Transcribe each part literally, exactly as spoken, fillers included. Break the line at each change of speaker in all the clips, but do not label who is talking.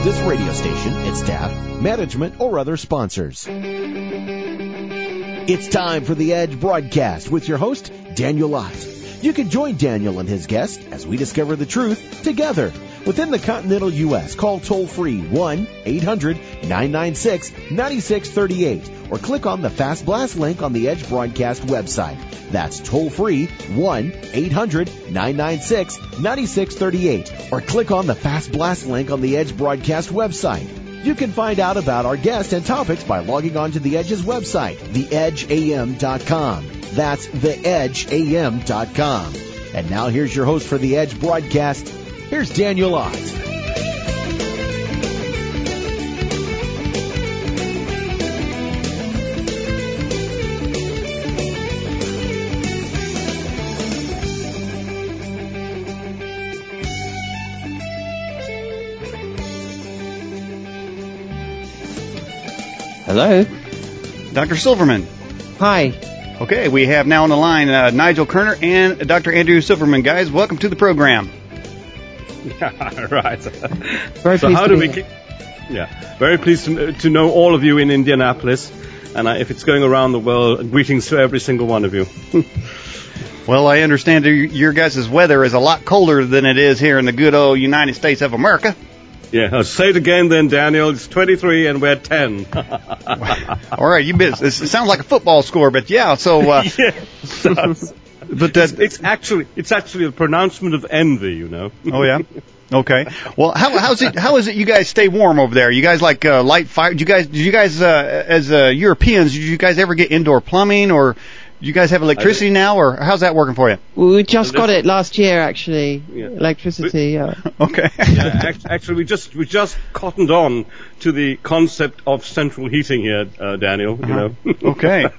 this radio station, its staff, management, or other sponsors. It's time for the Edge broadcast with your host, Daniel Lott. You can join Daniel and his guest as we discover the truth together. Within the continental U S, call toll-free one eight hundred nine nine six nine six three eight or click on the Fast Blast link on the Edge broadcast website. That's toll-free one eight hundred nine nine six nine six three eight or click on the Fast Blast link on the Edge broadcast website. You can find out about our guests and topics by logging on to the Edge's website, the edge a m dot com. That's the edge a m dot com. And now here's your host for the Edge broadcast. Here's Daniel Lott.
Hello.
Doctor Silverman.
Hi.
Okay, we have now on the line uh, Nigel Kerner and Doctor Andrew Silverman. Guys, welcome to the program.
Right.
Very
so
pleased
how
to
do
be
we?
here.
Ke- yeah, very pleased to, to know all of you in Indianapolis, and uh, if it's going around the world, greetings to every single one of you.
Well, I understand your guys' weather is a lot colder than it is here in the good old United States of America.
Yeah, I'll say it again then, Daniel. It's twenty-three and we're ten.
All right, you miss. It sounds like a football score, but yeah. So, uh,
yeah, it does.
but that,
it's, it's actually it's actually a pronouncement of envy, you know.
Oh yeah. Okay. Well, how how's it? How is it? You guys stay warm over there? You guys like uh, light fire? Do you guys? Do you guys uh, as uh, Europeans? Did you guys ever get indoor plumbing, or do you guys have electricity now, or how's that working for you?
Well, we just got it last year, actually.
Yeah.
Electricity. Yeah.
Okay.
Yeah, act- actually, we just we just cottoned on to the concept of central heating here, uh, Daniel. You
Uh-huh.
know.
Okay.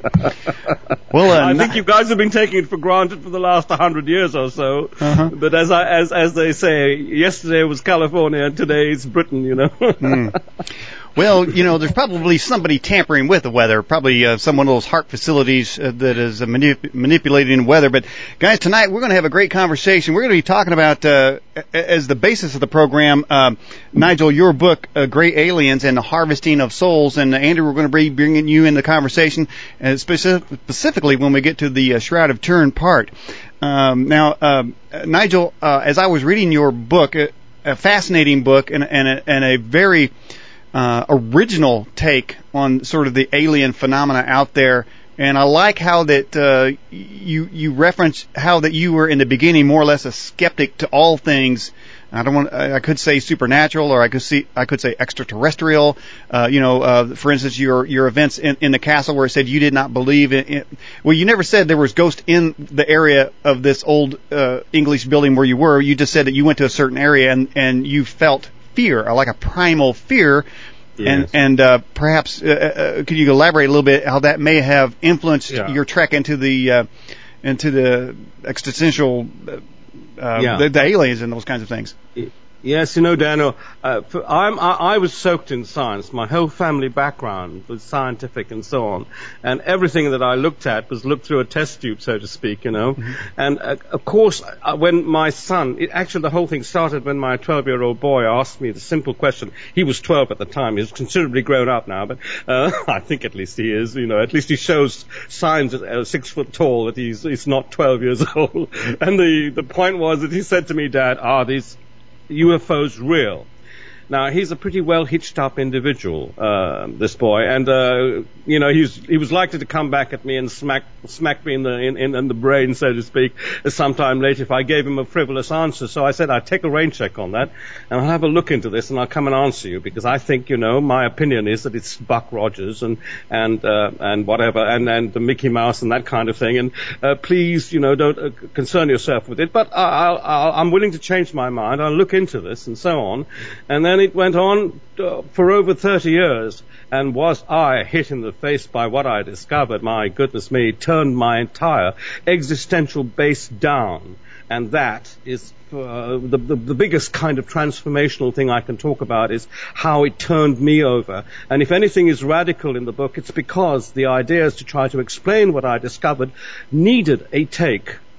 Well, uh,
I think you guys have been taking it for granted for the last hundred years or so.
Uh-huh.
But as I as as they say, yesterday was California and today is Britain. You know.
Mm. Well, you know, there's probably somebody tampering with the weather, probably uh, some one of those heart facilities uh, that is uh, manip- manipulating weather. But, guys, tonight we're going to have a great conversation. We're going to be talking about, uh, as the basis of the program, uh, Nigel, your book, uh, Great Aliens and the Harvesting of Souls. And, uh, Andrew, we're going to be bringing you in the conversation, uh, specific- specifically when we get to the uh, Shroud of Turin part. Um, now, uh, Nigel, uh, as I was reading your book, a, a fascinating book and, and, a, and a very... Uh, original take on sort of the alien phenomena out there, and I like how that uh, you you reference how that you were in the beginning more or less a skeptic to all things. I don't want I could say supernatural, or I could see I could say extraterrestrial. Uh, you know, uh, for instance, your your events in, in the castle where it said you did not believe in, in. Well, you never said there was ghosts in the area of this old uh, English building where you were. You just said that you went to a certain area and and you felt fear, or like a primal fear.
Yes.
And, and uh, perhaps, uh, uh, could you elaborate a little bit how that may have influenced
Yeah.
your trek into the uh, into the existential, uh,
Yeah.
the, the aliens and those kinds of things?
Yes, you know, Daniel, uh, for, I'm, I, I was soaked in science. My whole family background was scientific and so on. And everything that I looked at was looked through a test tube, so to speak, you know. Mm-hmm. And, uh, of course, uh, when my son, it, actually the whole thing started when my twelve-year-old boy asked me the simple question. He was twelve at the time. He's considerably grown up now, but uh, I think at least he is, you know. At least he shows signs at uh, six foot tall that he's, he's not twelve years old. And the, the point was that he said to me, Dad, are these U F Os real? Now, he's a pretty well hitched up individual, uh, this boy, and, uh, you know, he's, he was likely to come back at me and smack, smack me in the, in, in, in the brain, so to speak, sometime later if I gave him a frivolous answer. So I said, I'd take a rain check on that, and I'll have a look into this, and I'll come and answer you, because I think, you know, my opinion is that it's Buck Rogers and, and, uh, and whatever, and, and the Mickey Mouse and that kind of thing, and, uh, please, you know, don't uh, concern yourself with it, but I'll, I'll, I'm willing to change my mind. I'll look into this, and so on. And then it went on uh, for over thirty years, and was I hit in the face by what I discovered, my goodness me, turned my entire existential base down. And that is uh, the, the, the biggest kind of transformational thing I can talk about, is how it turned me over. And if anything is radical in the book, it's because the ideas to try to explain what I discovered needed a take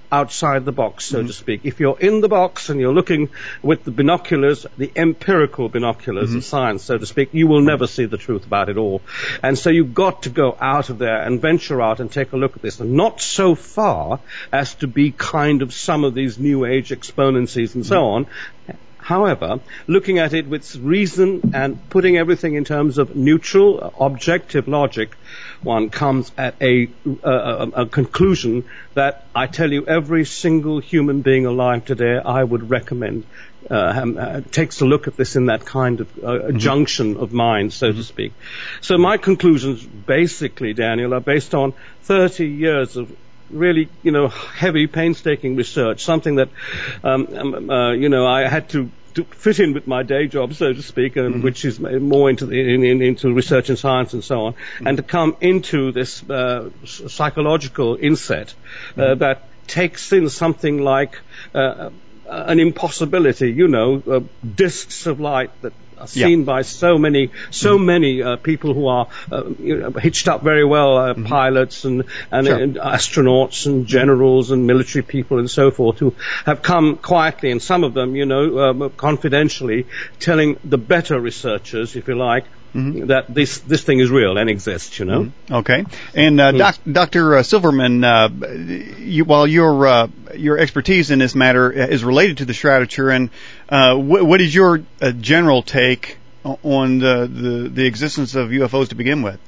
outside the box, so mm-hmm. to speak. If you're in the box and you're looking with the binoculars, the empirical binoculars mm-hmm. of science, so to speak, you will never see the truth about it all. And so you've got to go out of there and venture out and take a look at this. And not so far as to be kind of some of these new age exponencies and so on. However, looking at it with reason and putting everything in terms of neutral, objective logic, one comes at a, a, a conclusion that I tell you every single human being alive today I would recommend uh, uh, takes a look at this in that kind of uh, mm-hmm. junction of mind, so mm-hmm. to speak. So my conclusions basically, Daniel, are based on thirty years of really, you know, heavy, painstaking research, something that, um, um, uh, you know, I had to to fit in with my day job, so to speak, um, mm-hmm. which is more into the, in, in, into research and science and so on, mm-hmm. and to come into this uh, psychological inset uh, mm-hmm. that takes in something like uh, an impossibility, you know, uh, discs of light that are seen yeah. by so many, so mm-hmm. many uh, people who are uh, you know, hitched up very well, uh, mm-hmm. pilots and, and, sure. and astronauts and generals and military people and so forth, who have come quietly, and some of them, you know, um, confidentially, telling the better researchers, if you like, Mm-hmm. that this this thing is real and exists, you know.
Mm-hmm. Okay, and uh, mm. doc, Doctor Uh, Silverman, uh, you, while your uh, your expertise in this matter is related to the Shroud of Turin, uh, wh- what is your uh, general take on the, the the existence of U F Os to begin with?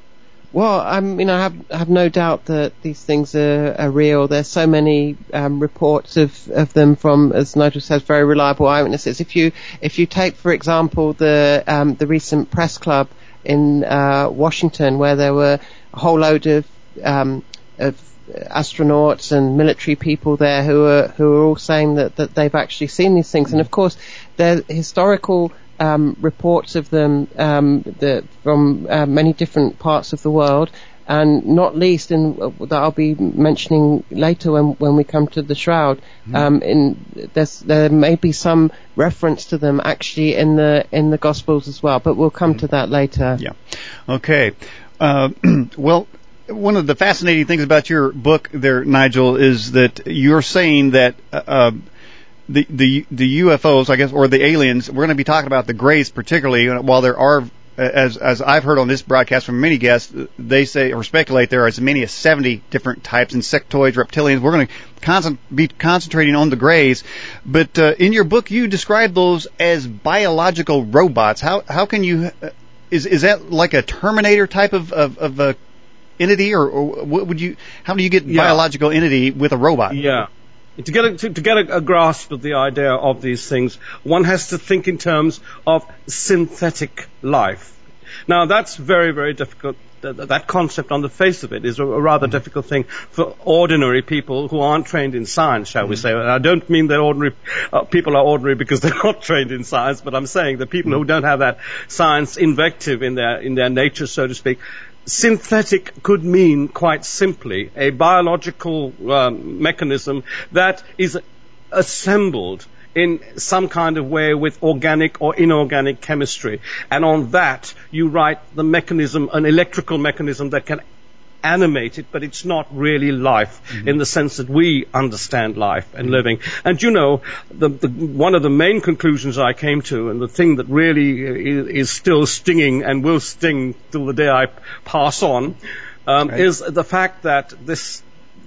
Well, I mean, I have, I have no doubt that these things are, are real. There's so many um, reports of, of them from, as Nigel says, very reliable eyewitnesses. If you if you take, for example, the um, the recent press club in uh, Washington, where there were a whole load of um, of astronauts and military people there who are who are all saying that, that they've actually seen these things, and of course, they're historical. Um, reports of them um, the, from uh, many different parts of the world, and not least in uh, that I'll be mentioning later when, when we come to the Shroud. Mm-hmm. Um, in there's, there may be some reference to them actually in the in the Gospels as well, but we'll come mm-hmm. to that later.
Yeah. Okay. Uh, well. One of the fascinating things about your book there, Nigel, is that you're saying that uh, The, the the U F Os, I guess, or the aliens, we're going to be talking about the Greys particularly, while there are, as as I've heard on this broadcast from many guests, they say or speculate there are as many as seventy different types, insectoids, reptilians. We're going to con- be concentrating on the Greys. But uh, in your book, you describe those as biological robots. How how can you, uh, is is that like a Terminator type of, of, of a entity, or, or what would you, how do you get yeah. biological entity with a robot?
Yeah. To get, a, to, to get a, a grasp of the idea of these things, one has to think in terms of synthetic life. Now, that's very, very difficult. That, that concept on the face of it is a, a rather mm-hmm. difficult thing for ordinary people who aren't trained in science, shall mm-hmm. we say. And I don't mean that ordinary uh, people are ordinary because they're not trained in science, but I'm saying that people mm-hmm. who don't have that science invective in their in their nature, so to speak. Synthetic could mean, quite simply, a biological um, mechanism that is assembled in some kind of way with organic or inorganic chemistry. And on that, you write the mechanism, an electrical mechanism that can animate it, but it's not really life mm-hmm. in the sense that we understand life and mm-hmm. living. And you know, the, the, one of the main conclusions I came to, and the thing that really is, is still stinging and will sting till the day I pass on, um, right. is the fact that this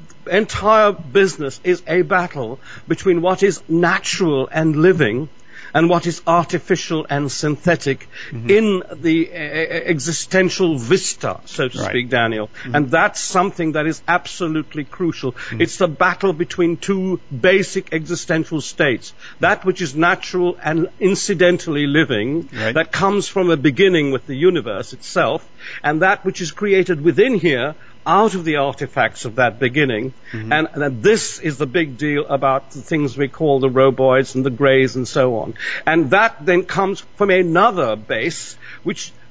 entire business is a battle between what is natural and living and what is artificial and synthetic mm-hmm. in the uh, existential vista, so to right. speak, Daniel. Mm-hmm. And that's something that is absolutely crucial. Mm-hmm. It's the battle between two basic existential states. That which is natural and incidentally living, right. that comes from a beginning with the universe itself, and that which is created within here out of the artifacts of that beginning. Mm-hmm. And, and this is the big deal about the things we call the roboids and the Greys and so on. And that then comes from another base, which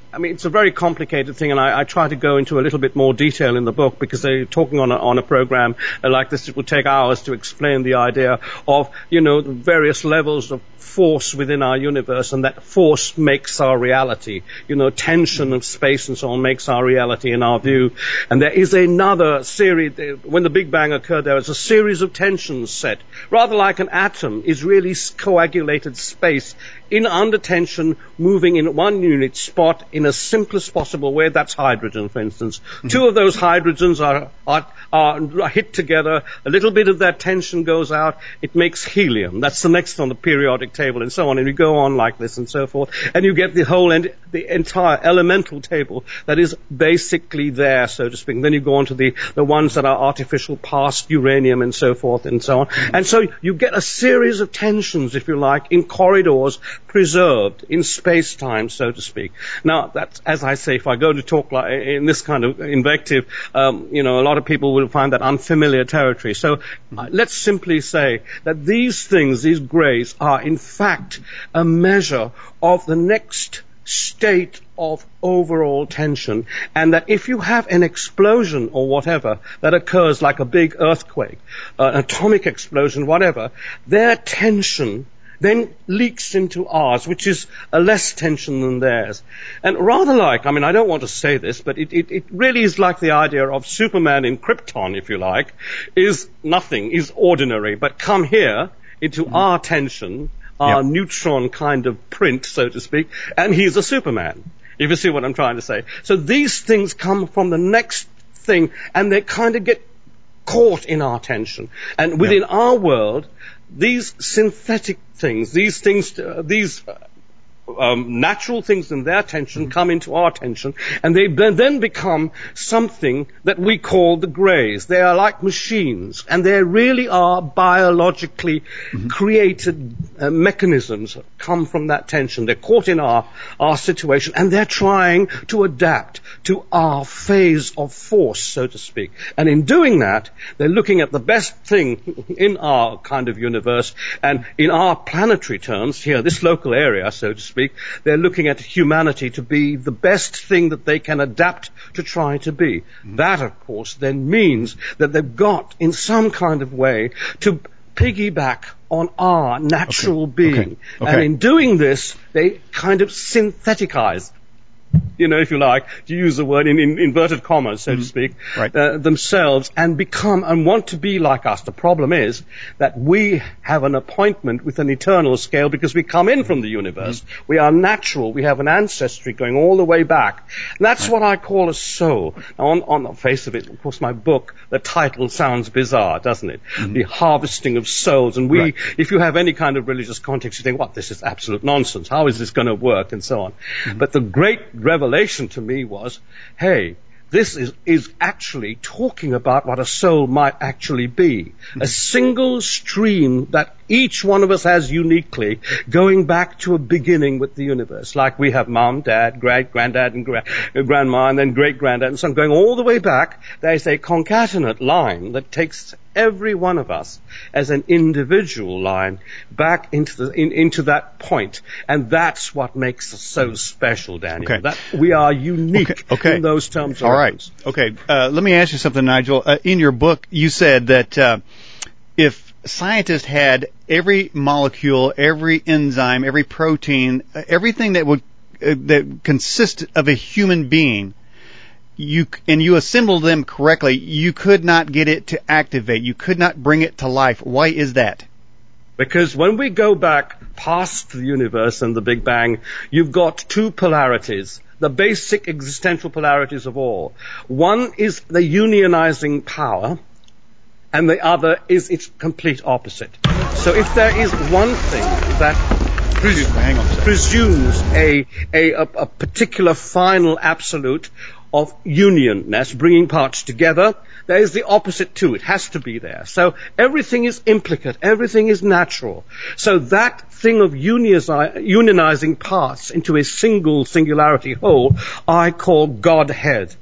I mean, it's a very complicated thing, and I, I try to go into a little bit more detail in the book, because they're talking on a, on a program like this. It would take hours to explain the idea of, you know, the various levels of force within our universe, and that force makes our reality. You know, tension of space and so on makes our reality in our view. And there is another series, when the Big Bang occurred, there was a series of tensions set. Rather like an atom is really coagulated space in under tension, moving in one unit spot in a simplest possible way. That's hydrogen, for instance. Mm-hmm. Two of those hydrogens are, are, are hit together. A little bit of that tension goes out. It makes helium. That's the next on the periodic table, and so on. And you go on like this and so forth. And you get the whole, en- the entire elemental table that is basically there, so to speak. And then you go on to the, the ones that are artificial, past uranium and so forth and so on. Mm-hmm. And so you get a series of tensions, if you like, in corridors, preserved in space-time, so to speak. Now, that's, as I say, if I go to talk like, in this kind of invective, um, you know, a lot of people will find that unfamiliar territory. So mm-hmm. uh, let's simply say that these things, these grays, are in fact a measure of the next state of overall tension, and that if you have an explosion or whatever that occurs like a big earthquake, uh, an atomic explosion, whatever, their tension then leaks into ours, which is a less tension than theirs. And rather like, I mean, I don't want to say this, but it, it, it really is like the idea of Superman in Krypton, if you like, is nothing, is ordinary, but come here into mm-hmm. our tension, our yep. neutron kind of print, so to speak, and he's a Superman, if you see what I'm trying to say. So these things come from the next thing, and they kind of get caught in our tension. And within yep. our world, these synthetic things, these things, uh, these uh, um, natural things in their tension mm-hmm. come into our tension, and they then become something that we call the grays. They are like machines, and they really are biologically mm-hmm. created uh, mechanisms that come from that tension. They're caught in our, our situation, and they're trying to adapt to our phase of force, so to speak. And in doing that, they're looking at the best thing in our kind of universe, and in our planetary terms, here, this local area, so to speak, they're looking at humanity to be the best thing that they can adapt to try to be. Mm-hmm. That, of course, then means that they've got, in some kind of way, to piggyback on our natural okay. being. Okay. Okay. And in doing this, they kind of synthetize, you know, if you like, to use the word in, in inverted commas, so mm-hmm. to speak, right. uh, themselves, and become and want to be like us. The problem is that we have an appointment with an eternal scale because we come in from the universe. Mm-hmm. We are natural. We have an ancestry going all the way back. And that's right. what I call a soul. Now, on, on the face of it, of course, my book, the title sounds bizarre, doesn't it? Mm-hmm. The harvesting of souls. And we, right. if you have any kind of religious context, you think, what, this is absolute nonsense. How is this going to work? And so on. Mm-hmm. But the great revelation to me was, hey, this is, is actually talking about what a soul might actually be. Mm-hmm. A single stream that each one of us has uniquely, going back to a beginning with the universe. Like we have mom, dad, great granddad, and gra- grandma, and then great granddad, and so on. Going all the way back, there's a concatenate line that takes every one of us as an individual line back into the in, into that point, and that's what makes us so special, Daniel.
Okay.
That we are unique
okay. Okay.
in those terms.
All right. Okay. Uh, let me ask you something, Nigel. Uh, in your book, you said that uh, if scientists had every molecule, every enzyme, every protein, uh, everything that would uh, that consists of a human being, you and you assembled them correctly, you could not get it to activate. You could not bring it to life. Why is that?
Because when we go back past the universe and the Big Bang, you've got two polarities, the basic existential polarities of all. One is the unionizing power, and the other is its complete opposite. So if there is one thing that pres- Hang on a presumes a, a, a particular final absolute of unionness, bringing parts together, there is the opposite too. It has to be there. So everything is implicate. Everything is natural. So that thing of unionizing parts into a single singularity whole, I call Godhead.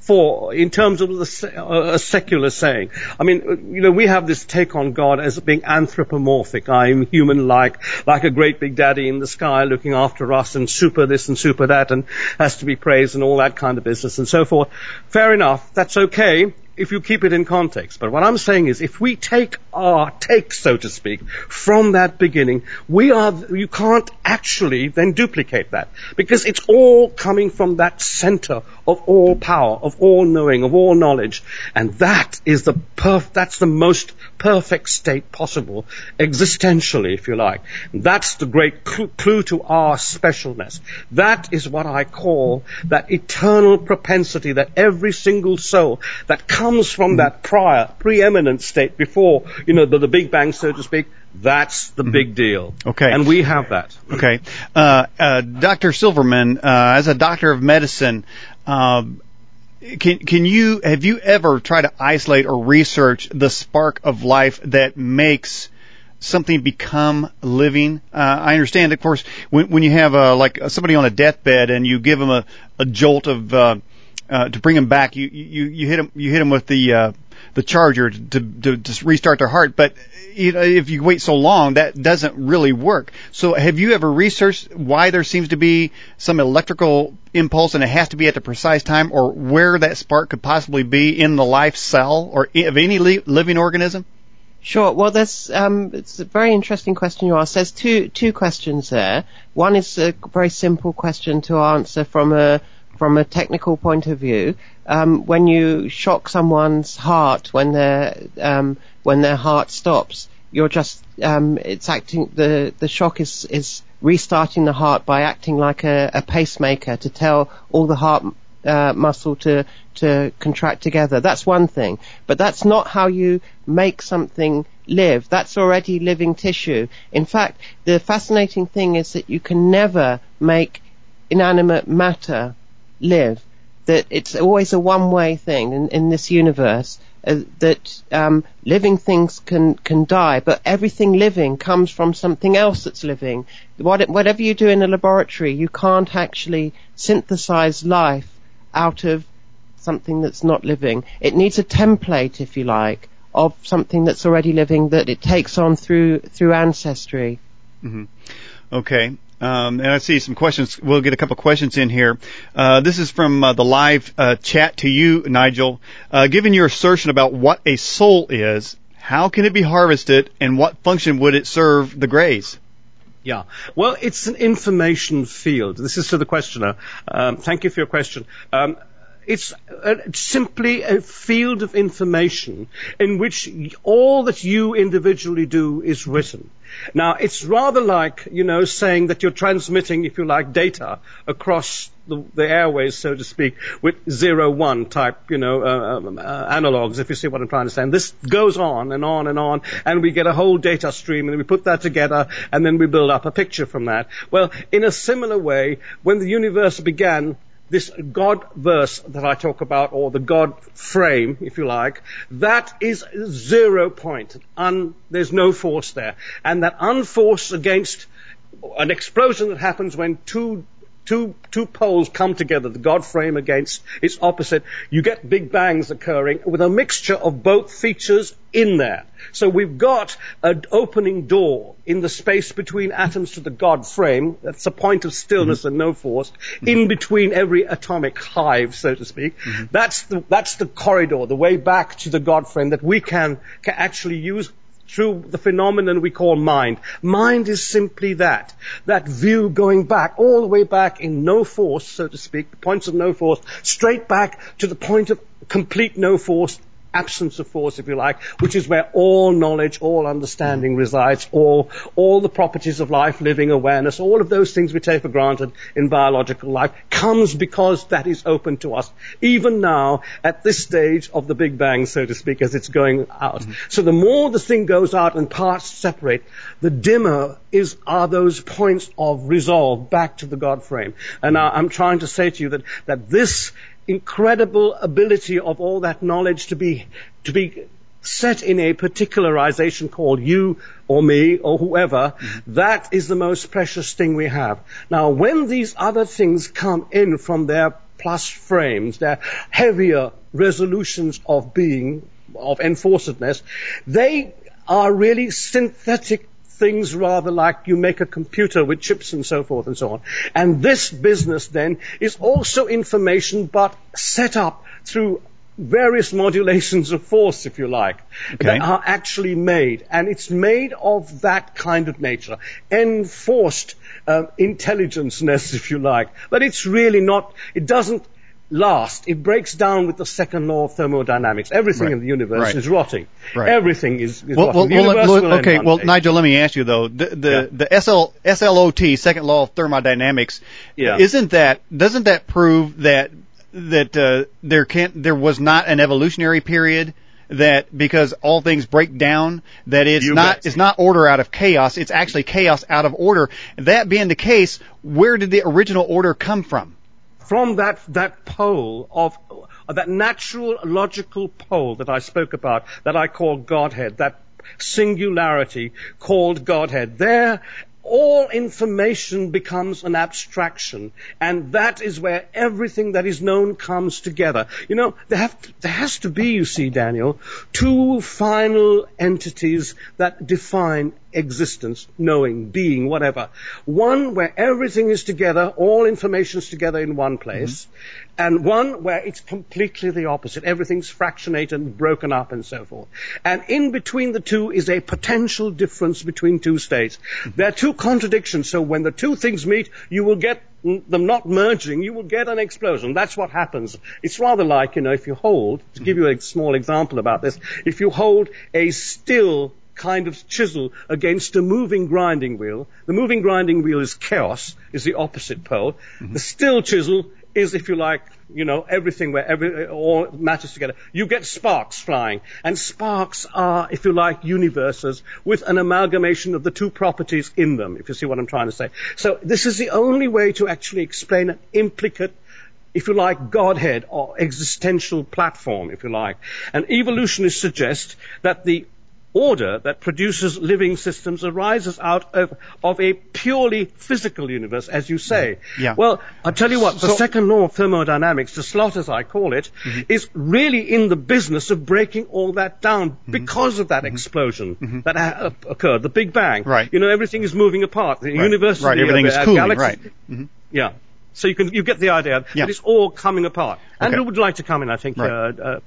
for, in terms of the, se- uh, a secular saying. I mean, you know, we have this take on God as being anthropomorphic. I'm human-like, like a great big daddy in the sky looking after us and super this and super that and has to be praised and all that kind of business and so forth. Fair enough. That's okay if you keep it in context. But what I'm saying is, if we take our take, so to speak, from that beginning, we are, you can't actually then duplicate that, because it's all coming from that center of all power, of all knowing, of all knowledge. And that is the perf- that's the most perfect state possible, existentially, if you like. That's the great cl- clue to our specialness. That is what I call that eternal propensity that every single soul that comes from that prior, preeminent state before, you know, the, the Big Bang, so to speak, that's the mm-hmm. big deal.
Okay.
And we have that.
Okay. Uh, uh, Doctor Silverman, uh, as a doctor of medicine, um, Can can you have you ever tried to isolate or research the spark of life that makes something become living? Uh, I understand, of course, when when you have uh, like somebody on a deathbed and you give them a, a jolt of uh, uh, to bring them back, you you you hit them you hit them with the uh, the charger to, to to restart their heart, but you know, if you wait so long, that doesn't really work. So have you ever researched why there seems to be some electrical impulse and it has to be at the precise time, or where that spark could possibly be in the life cell or of any li- living organism?
Sure. Well, there's um, it's a very interesting question you asked. There's two two questions there. One is a very simple question to answer from a from a technical point of view. Um, when you shock someone's heart, when their um, when their heart stops, you're just um, it's acting. The the shock is is restarting the heart by acting like a, a pacemaker to tell all the heart uh, muscle to to contract together. That's one thing, but that's not how you make something live. That's already living tissue. In fact, the fascinating thing is that you can never make inanimate matter live. That it's always a one-way thing in, in this universe, uh, that um, living things can, can die, but everything living comes from something else that's living. What, whatever you do in a laboratory, you can't actually synthesize life out of something that's not living. It needs a template, if you like, of something that's already living that it takes on through through ancestry.
Mm-hmm. Okay. Um, and I see some questions. We'll get a couple questions in here. Uh, this is from uh, the live uh, chat to you, Nigel. Uh, given your assertion about what a soul is, how can it be harvested, and what function would it serve the Greys?
Yeah. Well, it's an information field. This is to the questioner. Um, thank you for your question. Um, It's uh, simply a field of information in which all that you individually do is written. Now, it's rather like, you know, saying that you're transmitting, if you like, data across the, the airways, so to speak, with zero one type, you know, uh, um, uh, analogs, if you see what I'm trying to say. And this goes on and on and on, and we get a whole data stream, and we put that together, and then we build up a picture from that. Well, in a similar way, when the universe began, this God verse that I talk about, or the God frame, if you like, that is zero point. Un, there's no force there. And that unforce against an explosion that happens when two Two, two poles come together, the God frame against its opposite, you get big bangs occurring with a mixture of both features in there. So we've got an opening door in the space between atoms to the God frame. That's a point of stillness mm-hmm. and no force. Mm-hmm. In between every atomic hive, so to speak. Mm-hmm. That's the, that's the corridor, the way back to the God frame that we can, can actually use through the phenomenon we call mind. Mind is simply that, that view going back, all the way back in no force, so to speak, the points of no force, straight back to the point of complete no force, absence of force, if you like, which is where all knowledge, all understanding resides, all, all the properties of life, living, awareness, all of those things we take for granted in biological life comes because that is open to us, even now, at this stage of the Big Bang, so to speak, as it's going out. Mm-hmm. So the more the thing goes out and parts separate, the dimmer is are those points of resolve back to the God frame. And now I'm trying to say to you that, that this incredible ability of all that knowledge to be to be set in a particularization called you or me or whoever, mm-hmm. that is the most precious thing we have. Now, when these other things come in from their plus frames, they're heavier resolutions of being, of enforcedness. They are really synthetic things, rather like you make a computer with chips and so forth and so on. And this business then is also information, but set up through various modulations of force, if you like, okay, that are actually made. And it's made of that kind of nature, enforced uh, intelligence-ness, if you like. But it's really not, it doesn't last. It breaks down with the second law of thermodynamics. Everything
right.
in the universe
right.
is rotting.
Right.
Everything is, is
well,
rotting.
Well, well, well, okay, well,
day.
Nigel, let me ask you, though. The, the,
yeah.
the S L, S L O T, second law of thermodynamics,
yeah.
isn't that, doesn't that prove that that uh, there can't, there was not an evolutionary period, that because all things break down, that it's
you
not
bet.
it's not order out of chaos, it's actually chaos out of order. That being the case, where did the original order come from?
From that that pole of uh, that natural logical pole that I spoke about, that I call Godhead, that singularity called Godhead. There, all information becomes an abstraction, and that is where everything that is known comes together. You know, there, have to, there has to be, you see, Daniel, two final entities that define existence, knowing, being, whatever. One where everything is together, all information is together in one place, mm-hmm. and one where it's completely the opposite. Everything's fractionated and broken up and so forth. And in between the two is a potential difference between two states. Mm-hmm. There are two contradictions, so when the two things meet, you will get them not merging, you will get an explosion. That's what happens. It's rather like, you know, if you hold, to give you a small example about this, if you hold a still kind of chisel against a moving grinding wheel, the moving grinding wheel is chaos, is the opposite pole. Mm-hmm. The still chisel is, if you like, you know, everything where every, all matches together. You get sparks flying. And sparks are, if you like, universes with an amalgamation of the two properties in them, if you see what I'm trying to say. So this is the only way to actually explain an implicate, if you like, Godhead or existential platform, if you like. And evolutionists suggest that the order that produces living systems arises out of, of a purely physical universe, as you say.
Yeah.
Well, I'll tell you what, the
so,
second law of thermodynamics, the slot as I call it, mm-hmm. is really in the business of breaking all that down mm-hmm. because of that mm-hmm. explosion mm-hmm. that ha- occurred, the Big Bang.
Right.
You know, everything is moving apart. The
right.
universe,
right.
the,
everything
uh,
is cooling.
galaxy,
Right. Mm-hmm.
Yeah. So you can you get the idea
yeah.
that it's all coming apart.
Okay.
Andrew would like to come in, I think.
Right.
Uh, uh,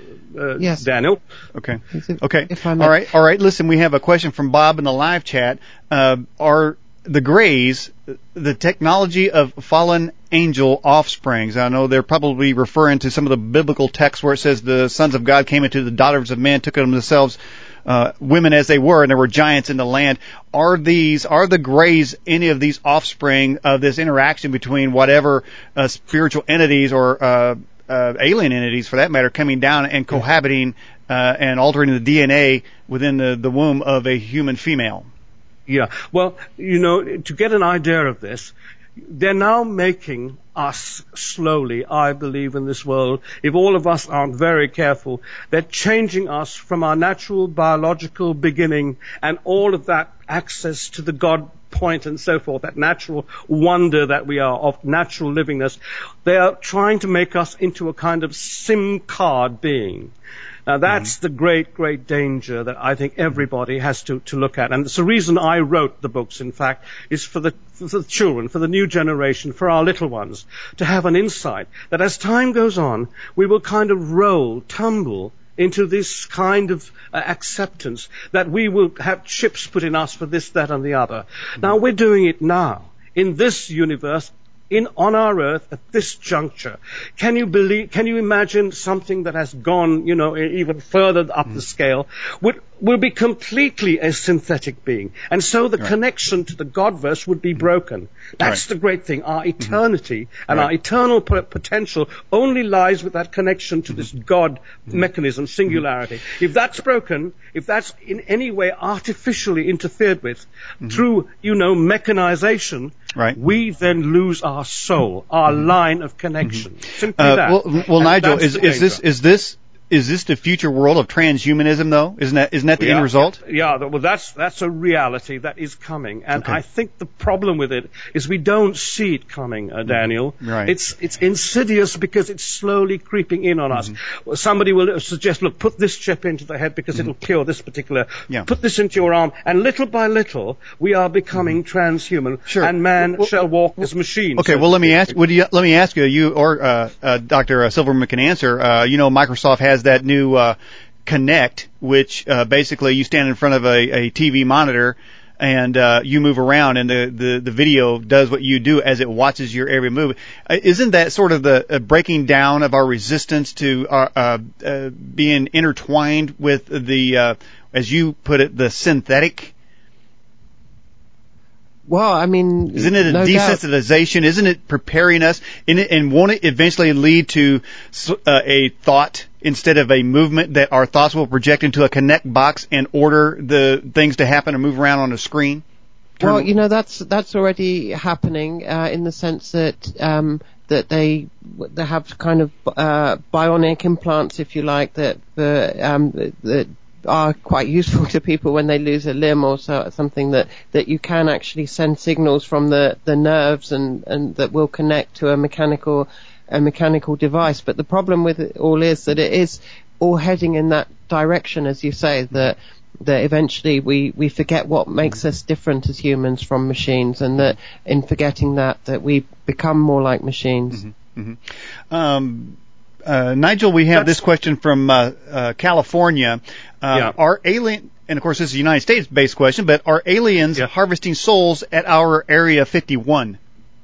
Uh,
yes.
Daniel.
Okay.
If,
okay.
If I may.
All right. All right. Listen, we have a question from Bob in the live chat. Uh, are the Greys the technology of fallen angel offsprings? I know they're probably referring to some of the biblical texts where it says the sons of God came into the daughters of men, took them themselves, uh, women as they were, and there were giants in the land. Are these, are the Greys any of these offspring of this interaction between whatever uh, spiritual entities or uh, Uh, alien entities, for that matter, coming down and cohabiting uh, and altering the D N A within the, the womb of a human female?
Yeah. Well, you know, to get an idea of this, they're now making us slowly, I believe, in this world, if all of us aren't very careful, they're changing us from our natural biological beginning and all of that access to the God point and so forth, that natural wonder that we are of natural livingness. They are trying to make us into a kind of SIM card being. Now that's mm-hmm. the great, great danger that I think everybody has to, to look at. And it's the reason I wrote the books, in fact, is for the, for the children, for the new generation, for our little ones, to have an insight that as time goes on, we will kind of roll, tumble into this kind of uh, acceptance that we will have chips put in us for this, that, and the other. Mm-hmm. Now, we're doing it now, in this universe, in on our earth, at this juncture. Can you believe, can you imagine something that has gone, you know, even further up mm-hmm. the scale, would, will be completely a synthetic being. And so the right. connection to the Godverse would be broken. That's right. the great thing. Our eternity mm-hmm. and right. our eternal p- potential only lies with that connection to mm-hmm. this God mm-hmm. mechanism, singularity. Mm-hmm. If that's broken, if that's in any way artificially interfered with mm-hmm. through, you know, mechanization,
right.
we then lose our soul, our mm-hmm. line of connection.
Mm-hmm.
Simply
uh,
that.
Well, well Nigel, is, is this is this is this the future world of transhumanism, though? Isn't that isn't that the
yeah,
end result?
Yeah, well, that's that's a reality that is coming, and
Okay.
I think the problem with it is we don't see it coming, uh, Daniel.
Right.
It's it's insidious because it's slowly creeping in on us. Well, somebody will suggest, look, put this chip into the head because it'll cure this particular.
Yeah.
Put this into your arm, and little by little we are becoming transhuman,
Sure.
and man
Well,
shall walk as machines.
Okay,
so
well,
to
let me
speak.
ask. Would you let me ask you? You or uh, uh, Doctor Silverman can answer. Uh, you know, Microsoft has that new uh, Kinect, which uh, basically you stand in front of a, a T V monitor and uh, you move around, and the, the the video does what you do as it watches your every move. Uh, isn't that sort of the uh, breaking down of our resistance to uh, uh, uh, being intertwined with the, uh, as you put it, the synthetic?
Well, I mean,
Isn't it a
no doubt.
desensitization? Isn't it preparing us? In it, and won't it eventually lead to uh, a thought instead of a movement that our thoughts will project into a Kinect box and order the things to happen or move around on a screen? Turn-
Well, you know, that's that's already happening uh, in the sense that um, that they they have kind of uh, bionic implants, if you like, that the um, that, that are quite useful to people when they lose a limb or so, something that, that you can actually send signals from the, the nerves and, and that will connect to a mechanical a mechanical device. But the problem with it all is that it is all heading in that direction, as you say, that that eventually we, we forget what makes us different as humans from machines, and that in forgetting that that we become more like machines.
Mm-hmm. Mm-hmm. Um, Uh, Nigel, we have
That's,
this question from uh, uh, California. Uh,
Yeah.
Are alien, and of course this is a United States-based question, but are aliens
Yeah.
harvesting souls at our Area fifty-one?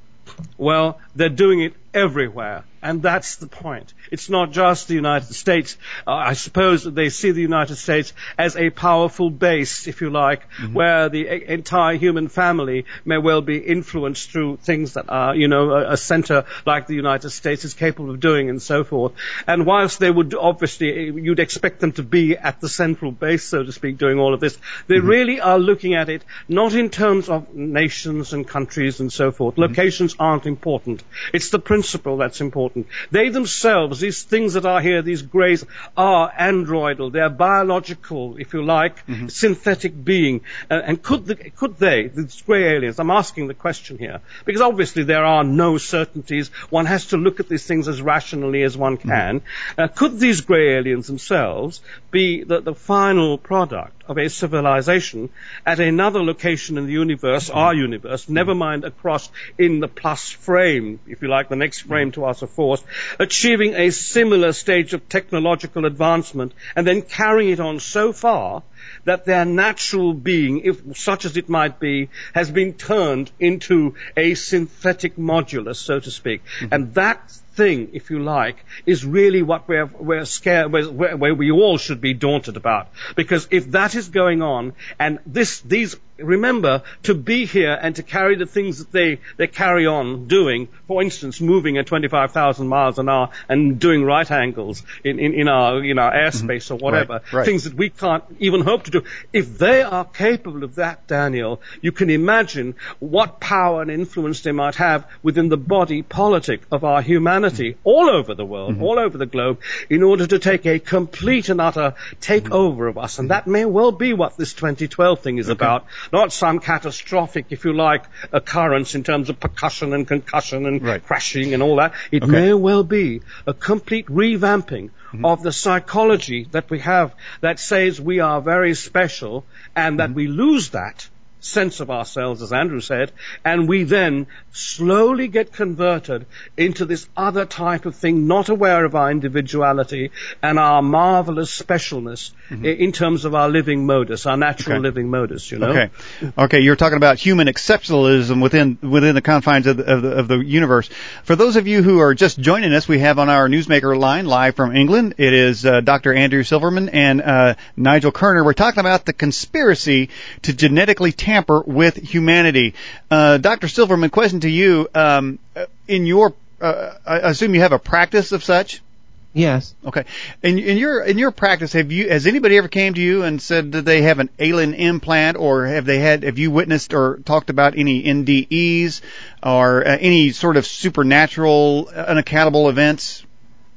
Well, they're doing it everywhere, and that's the point. It's not just the United States. Uh, I suppose that they see the United States as a powerful base, if you like, mm-hmm. where the a- entire human family may well be influenced through things that are, you know, a, a center like the United States is capable of doing and so forth. And whilst they would obviously, you'd expect them to be at the central base, so to speak, doing all of this, they mm-hmm. really are looking at it not in terms of nations and countries and so forth. Mm-hmm. Locations aren't important. It's the principle that's important. They themselves, these things that are here, these greys, are androidal. They're biological, if you like, mm-hmm. synthetic being. Uh, and could the, could they, these grey aliens, I'm asking the question here, because obviously there are no certainties. One has to look at these things as rationally as one can. Mm-hmm. Uh, could these grey aliens themselves be the, the final product of a civilization at another location in the universe, mm-hmm. our universe, mm-hmm. never mind across in the plus frame, if you like, the next frame to us, of course, achieving a similar stage of technological advancement and then carrying it on so far that their natural being, if such as it might be, has been turned into a synthetic modulus, so to speak. Mm-hmm. And that thing, if you like, is really what we're, we're scared, where, where we all should be daunted about. Because if that is going on, and this, these, remember, to be here and to carry the things that they, they carry on doing, for instance, moving at twenty-five thousand miles an hour and doing right angles in, in, in our, in our airspace mm-hmm. or whatever,
right, right.
things that we can't even hope to do. If they are capable of that, Daniel, you can imagine what power and influence they might have within the body politic of our humanity mm-hmm. all over the world, mm-hmm. all over the globe, in order to take a complete and utter takeover mm-hmm. of us. And that may well be what this twenty twelve thing is okay. about. Not some catastrophic, if you like, occurrence in terms of percussion and concussion and
right.
crashing and all that. It
okay.
may well be a complete revamping mm-hmm. of the psychology that we have that says we are very special and that mm-hmm. we lose that sense of ourselves, as Andrew said, and we then slowly get converted into this other type of thing, not aware of our individuality and our marvelous specialness mm-hmm. in terms of our living modus, our natural okay. living modus, you know.
Okay. Okay, you're talking about human exceptionalism within within the confines of the, of the, of the universe. For those of you who are just joining us, we have on our Newsmaker line, live from England, it is uh, Doctor Andrew Silverman and uh, Nigel Kerner. We're talking about the conspiracy to genetically tamper tamper with humanity. Uh, Doctor Silverman, question to you. Um, in your, uh, I assume you have a practice of such?
Yes.
Okay. In, in your in your practice, have you has anybody ever came to you and said that they have an alien implant, or have they had have you witnessed or talked about any N D Es or uh, any sort of supernatural, unaccountable events?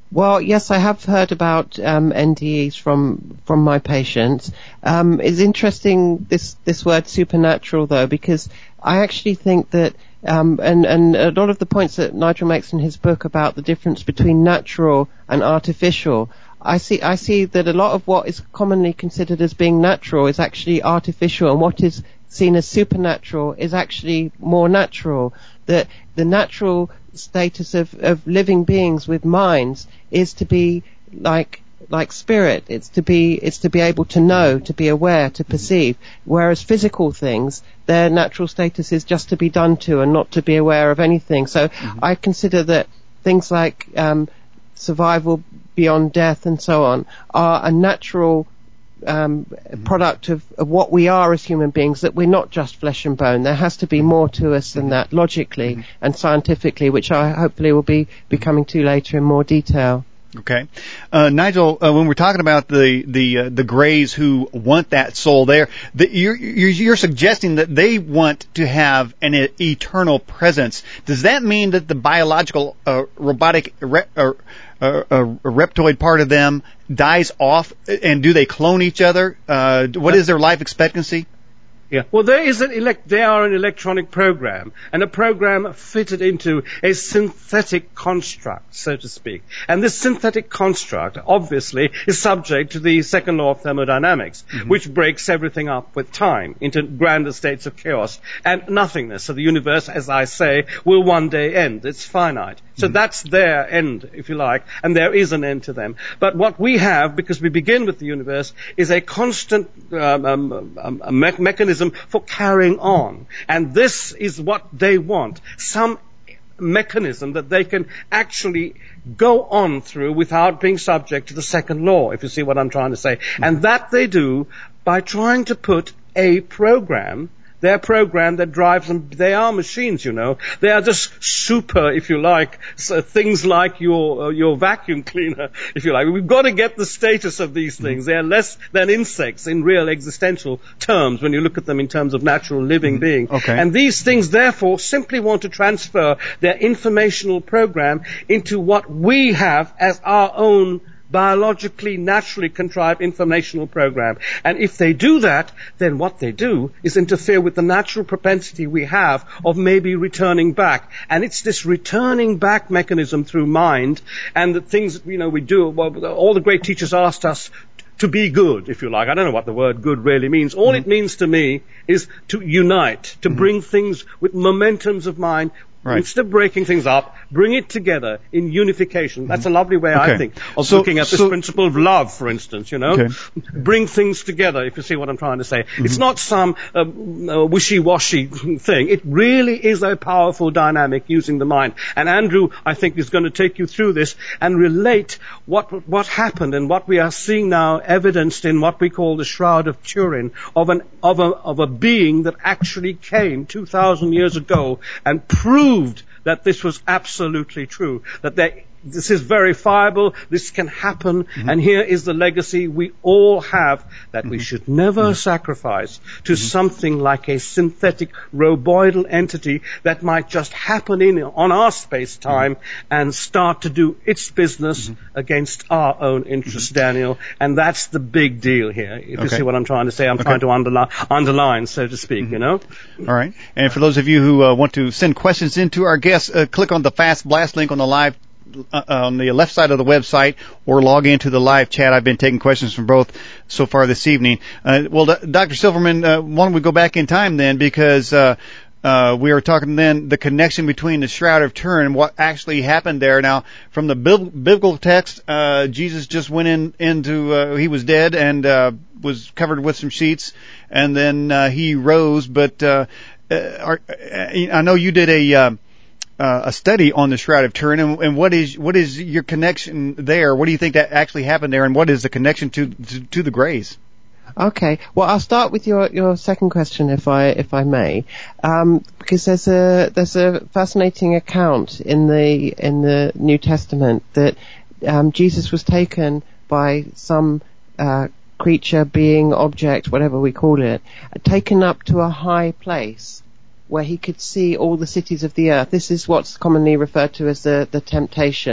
Well, yes, I have heard about um, N D Es from from my patients. Um, it's interesting this this word supernatural though, because I actually think that um, and and a lot of the points that Nigel makes in his book about the difference between natural and artificial, I see I see that a lot of what is commonly considered as being natural is actually artificial, and what is seen as supernatural is actually more natural. That the natural status of, of living beings with minds is to be like like spirit. It's to be it's to be able to know, to be aware, to perceive. Whereas physical things, their natural status is just to be done to and not to be aware of anything. So mm-hmm. I consider that things like um, survival beyond death and so on are a natural Um, mm-hmm. product of, of what we are as human beings, that we're not just flesh and bone. There has to be more to us than that, logically mm-hmm. and scientifically, which I hopefully will be, be coming to later in more detail.
Okay. Uh, Nigel, uh, when we're talking about the, the, uh, the Greys who want that soul there, the, you're, you're, you're suggesting that they want to have an e- eternal presence. Does that mean that the biological, uh, robotic, re- uh, uh, uh, reptoid part of them dies off, and do they clone each other? Uh, what is their life expectancy?
Yeah. Well, there is an elect- they are an electronic program, and a program fitted into a synthetic construct, so to speak. And this synthetic construct, obviously, is subject to the second law of thermodynamics, mm-hmm. which breaks everything up with time into grander states of chaos and nothingness. So the universe, as I say, will one day end. It's finite. So mm-hmm. that's their end, if you like, and there is an end to them. But what we have, because we begin with the universe, is a constant um, um, um, a me- mechanism for carrying on. And this is what they want. Some mechanism that they can actually go on through without being subject to the second law, if you see what I'm trying to say. Mm-hmm. And that they do by trying to put a program, their program that drives them. They are machines, you know. They are just super, if you like, so things like your uh, your vacuum cleaner, if you like. We've got to get the status of these things. Mm-hmm. They are less than insects in real existential terms when you look at them in terms of natural living
mm-hmm.
being.
Okay.
And these things, therefore, simply want to transfer their informational program into what we have as our own biologically, naturally contrived informational program. And if they do that, then what they do is interfere with the natural propensity we have of maybe returning back. And it's this returning back mechanism through mind and the things, you know, we do. Well, all the great teachers asked us to be good, if you like. I don't know what the word good really means. All mm-hmm. it means to me is to unite, to mm-hmm. bring things with momentums of mind. Right. Instead of breaking things up, bring it together in unification. That's a lovely way,
okay.
I think, of
so,
looking at this
so,
principle of love, for instance, you know.
Okay.
Bring things together, if you see what I'm trying to say.
Mm-hmm.
It's not some uh, uh, wishy-washy thing. It really is a powerful dynamic using the mind. And Andrew, I think, is going to take you through this and relate what what happened and what we are seeing now evidenced in what we call the Shroud of Turin, of an of a of a being that actually came two thousand years ago and proved that this was absolutely true, that there, this is verifiable, this can happen, mm-hmm. and here is the legacy we all have, that mm-hmm. we should never mm-hmm. sacrifice to mm-hmm. something like a synthetic roboidal entity that might just happen in on our space-time mm-hmm. and start to do its business mm-hmm. against our own interests, mm-hmm. Daniel, and that's the big deal here, if okay. you see what I'm trying to say. I'm okay. trying to underline, underline, so to speak, mm-hmm. you know?
All right. And for those of you who uh, want to send questions in to our guests, uh, click on the Fast Blast link on the live Uh, on the left side of the website, or log into the live chat. I've been taking questions from both so far this evening. Uh, well, D- Doctor Silverman, uh, why don't we go back in time then, because uh, uh, we were talking then the connection between the Shroud of Turin and what actually happened there. Now, from the bib- biblical text, uh, Jesus just went in into uh, he was dead and uh, was covered with some sheets, and then uh, he rose. But uh, uh, are, I know you did a uh, Uh, a study on the Shroud of Turin, and, and what is what is your connection there? What do you think that actually happened there, and what is the connection to to, to the Greys?
Okay, well, I'll start with your, your second question, if I if I may, um, because there's a there's a fascinating account in the in the New Testament that um, Jesus was taken by some uh, creature, being, object, whatever we call it, taken up to a high place where he could see all the cities of the earth. This is what's commonly referred to as the, the temptation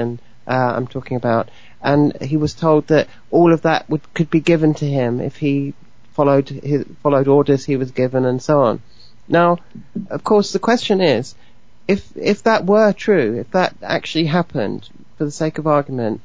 uh, I'm talking about, and he was told that all of that would, could be given to him if he followed his, followed orders he was given and so on. Now, of course, the question is, if if that were true, if that actually happened, for the sake of argument,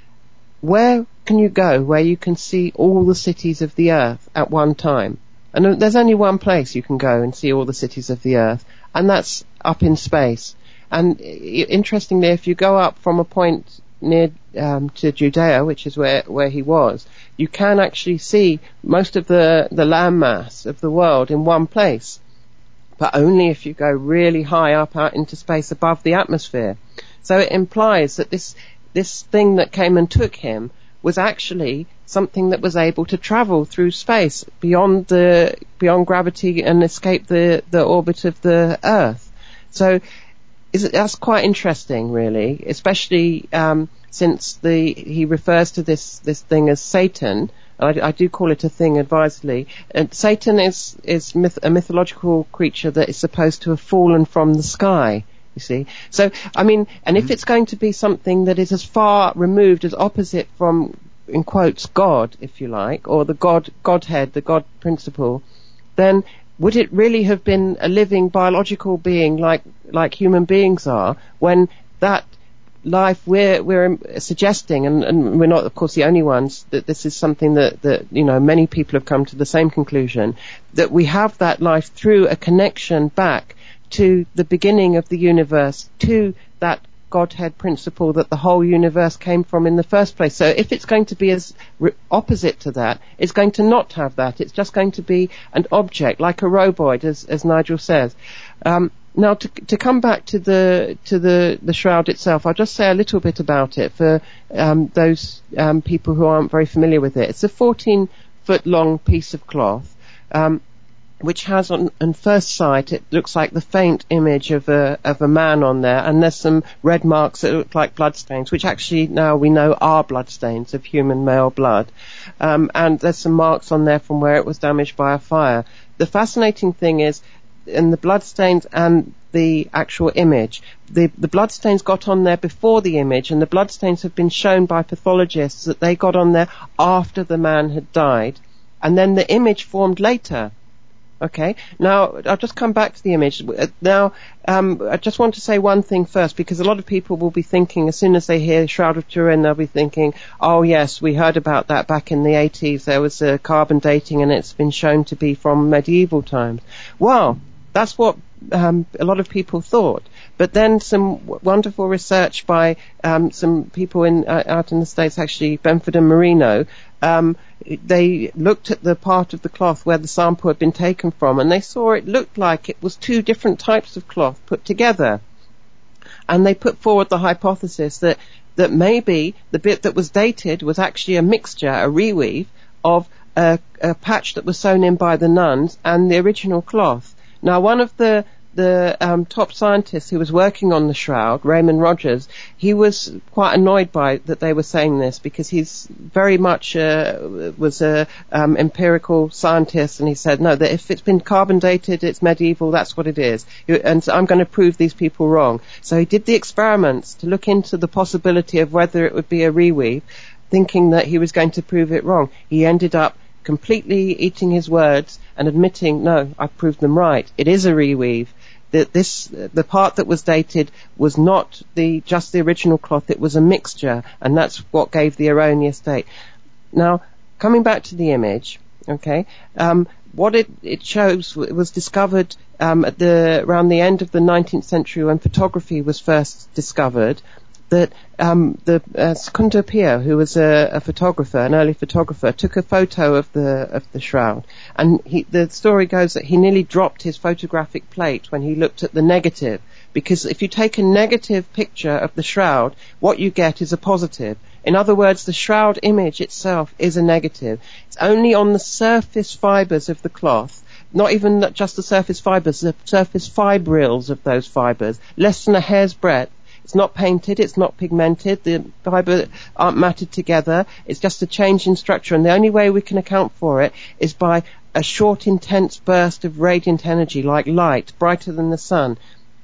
where can you go where you can see all the cities of the earth at one time? And there's only one place you can go and see all the cities of the earth, and that's up in space. And interestingly, if you go up from a point near um, to Judea, which is where, where he was, you can actually see most of the, the landmass of the world in one place, but only if you go really high up out into space above the atmosphere. So it implies that this this thing that came and took him was actually something that was able to travel through space beyond the beyond gravity and escape the, the orbit of the Earth. So is it, that's quite interesting, really, especially um, since the he refers to this this thing as Satan. I, I do call it a thing advisedly. And Satan is is myth, a mythological creature that is supposed to have fallen from the sky. You see, so I mean, and if it's going to be something that is as far removed as opposite from, in quotes, God, if you like, or the God Godhead, the God principle, then would it really have been a living biological being like like human beings are, when that life we're we're suggesting, and, and we're not, of course, the only ones, that this is something that that you know many people have come to the same conclusion, that we have that life through a connection back to the beginning of the universe, to that Godhead principle that the whole universe came from in the first place. So if it's going to be as re- opposite to that, it's going to not have that. It's just going to be an object, like a roboid, as, as Nigel says. Um, now, to, to come back to the to the, the shroud itself, I'll just say a little bit about it for um, those um, people who aren't very familiar with it. It's a fourteen-foot long piece of cloth, um, which has on, on first sight, it looks like the faint image of a of a man on there, and there's some red marks that look like bloodstains, which actually now we know are bloodstains of human male blood. Um, and there's some marks on there from where it was damaged by a fire. The fascinating thing is, in the bloodstains and the actual image, the, the bloodstains got on there before the image, and the bloodstains have been shown by pathologists that they got on there after the man had died, and then the image formed later. Okay, now I'll just come back to the image. Now, um, I just want to say one thing first, because a lot of people will be thinking, as soon as they hear Shroud of Turin, they'll be thinking, oh yes, we heard about that back in the eighties. There was uh, carbon dating, and it's been shown to be from medieval times. Well, that's what um, a lot of people thought. But then some w- wonderful research by um, some people in uh, out in the States, actually, Benford and Marino, um, they looked at the part of the cloth where the sample had been taken from, and they saw it looked like it was two different types of cloth put together. And they put forward the hypothesis that, that maybe the bit that was dated was actually a mixture, a reweave, of a, a patch that was sewn in by the nuns and the original cloth. Now, one of the the um, top scientist who was working on the shroud, Raymond Rogers, he was quite annoyed by that they were saying this, because he's very much uh, was a um, empirical scientist, and he said, no, that if it's been carbon dated, it's medieval, that's what it is, and so I'm going to prove these people wrong. So he did the experiments to look into the possibility of whether it would be a reweave, thinking that he was going to prove it wrong. He ended up completely eating his words and admitting, no, I proved them right. It is a reweave. That this, the part that was dated was not the just the original cloth, it was a mixture, and that's what gave the erroneous date. Now, coming back to the image, okay, um, what it, it shows, it was discovered um, at the around the end of the nineteenth century, when photography was first discovered, that um, the uh, Secundo Pio, who was a, a photographer, an early photographer, took a photo of the of the shroud, and he, the story goes that he nearly dropped his photographic plate when he looked at the negative, because if you take a negative picture of the shroud, what you get is a positive. In other words, the shroud image itself is a negative. It's only on the surface fibers of the cloth, not even just the surface fibers, the surface fibrils of those fibers, less than a hair's breadth. It's not painted, it's not pigmented, the fibre aren't matted together, it's just a change in structure, and the only way we can account for it is by a short, intense burst of radiant energy, like light, brighter than the sun.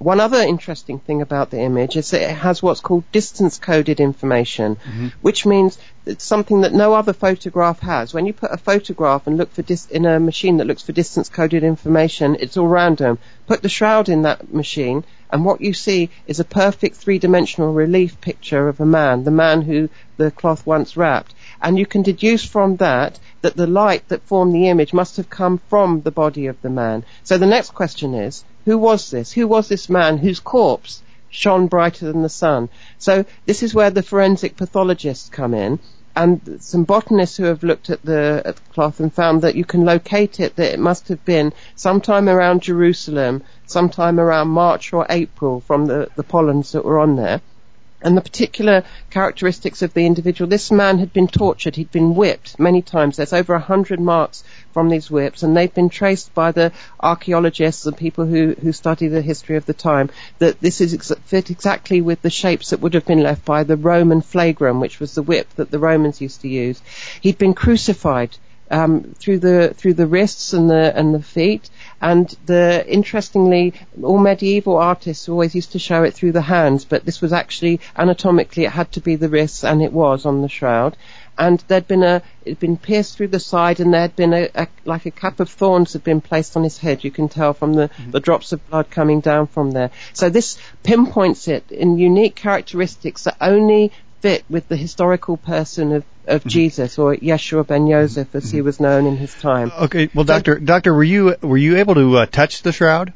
one other interesting thing about the image is that it has what's called distance-coded information, mm-hmm. which means it's something that no other photograph has. When you put a photograph and look for dis- in a machine that looks for distance-coded information, it's all random. Put the shroud in that machine, and what you see is a perfect three-dimensional relief picture of a man, the man who the cloth once wrapped. And you can deduce from that that the light that formed the image must have come from the body of the man. So the next question is, who was this? Who was this man whose corpse shone brighter than the sun? So this is where the forensic pathologists come in, and some botanists who have looked at the, at the cloth and found that you can locate it, that it must have been sometime around Jerusalem, sometime around March or April from the, the pollens that were on there. And the particular characteristics of the individual, this man had been tortured, he'd been whipped many times. There's over a hundred marks from these whips, and they've been traced by the archaeologists and people who, who study the history of the time, that this is ex- fit exactly with the shapes that would have been left by the Roman flagrum, which was the whip that the Romans used to use. He'd been crucified Um, through the through the wrists and the and the feet, and the interestingly, all medieval artists always used to show it through the hands, but this was actually anatomically it had to be the wrists, and it was on the shroud. And there'd been a it'd been pierced through the side, and there'd been a, a like a cap of thorns had been placed on his head. You can tell from the, mm-hmm. the drops of blood coming down from there. So this pinpoints it in unique characteristics that only fit with the historical person of, of mm-hmm. Jesus, or Yeshua ben Yosef, as mm-hmm. he was known in his time.
Okay, well,
so,
doctor, doctor, were you were you able to uh, touch the shroud?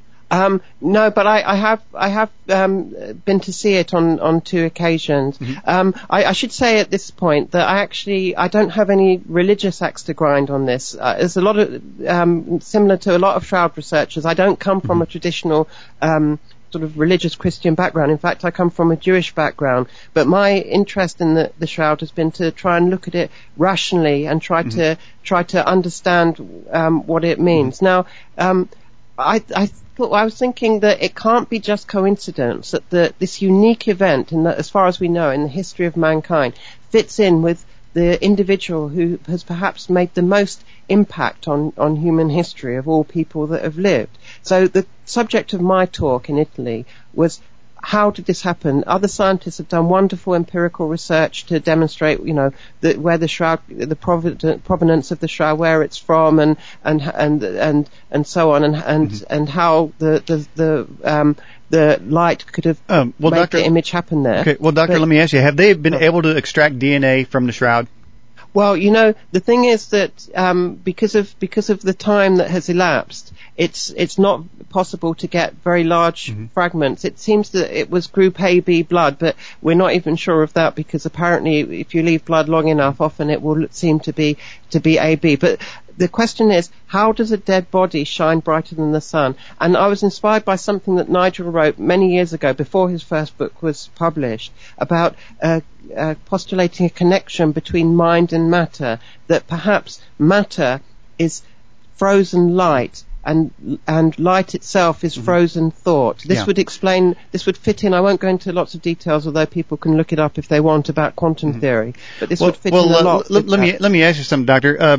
Um, no, but I, I have I have um, been to see it on, on two occasions. Mm-hmm. Um, I, I should say at this point that I actually I don't have any religious axe to grind on this. Uh, there's a lot of um, similar to a lot of shroud researchers. I don't come from mm-hmm. a traditional um, sort of religious Christian background. In fact, I come from a Jewish background, but my interest in the, the shroud has been to try and look at it rationally and try mm-hmm. to try to understand um, what it means. Mm-hmm. Now, um, I, I thought I was thinking that it can't be just coincidence that the, this unique event, in the, as far as we know, in the history of mankind, fits in with the individual who has perhaps made the most impact on, on human history of all people that have lived. So the subject of my talk in Italy was, how did this happen? Other scientists have done wonderful empirical research to demonstrate, you know, the, where the shroud, the provenance of the shroud, where it's from, and and and and and so on, and and mm-hmm. and how the the the um the light could have um, well, made doctor, the image happen there.
Okay, well, doctor, but, let me ask you: have they been oh. able to extract D N A from the shroud?
Well, you know, the thing is that um, because of because of the time that has elapsed, it's it's not possible to get very large mm-hmm. fragments. It seems that it was group A B blood, but we're not even sure of that, because apparently if you leave blood long enough, often it will seem to be to be A B. But the question is, how does a dead body shine brighter than the sun? And I was inspired by something that Nigel wrote many years ago, before his first book was published, about uh, uh, postulating a connection between mind and matter, that perhaps matter is frozen light, and and light itself is mm-hmm. frozen thought. This yeah. would explain, this would fit in, I won't go into lots of details, although people can look it up if they want, about quantum mm-hmm. theory, but this
well,
would fit
well,
in a
uh,
lot.
L- let me let me ask you something, Doctor. Uh,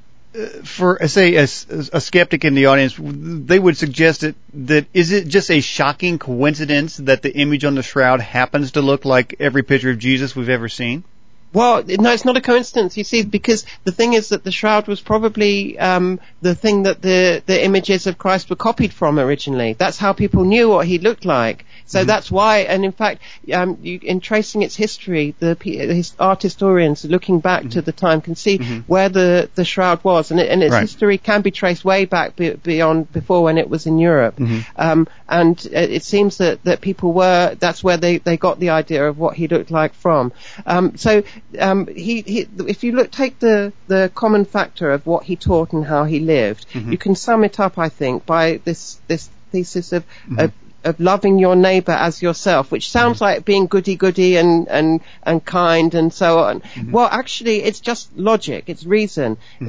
for, say, a, a skeptic in the audience, they would suggest that, that is it just a shocking coincidence that the image on the shroud happens to look like every picture of Jesus we've ever seen?
Well, no, it's not a coincidence, you see, because the thing is that the shroud was probably um, the thing that the, the images of Christ were copied from originally. That's how people knew what he looked like. So mm-hmm. that's why, and in fact, um, you, in tracing its history, the his, art historians looking back mm-hmm. to the time can see mm-hmm. where the, the shroud was, and, it, and its right. history can be traced way back be, beyond before, when it was in Europe. Mm-hmm. Um, and it, it seems that, that people were, that's where they, they got the idea of what he looked like from. Um, so um, he, he, if you look, take the, the common factor of what he taught and how he lived, mm-hmm. you can sum it up, I think, by this this thesis of, mm-hmm. of of loving your neighbor as yourself, which sounds mm-hmm. like being goody-goody and, and, and kind and so on. Mm-hmm. Well, actually, it's just logic. It's reason. Mm-hmm. If,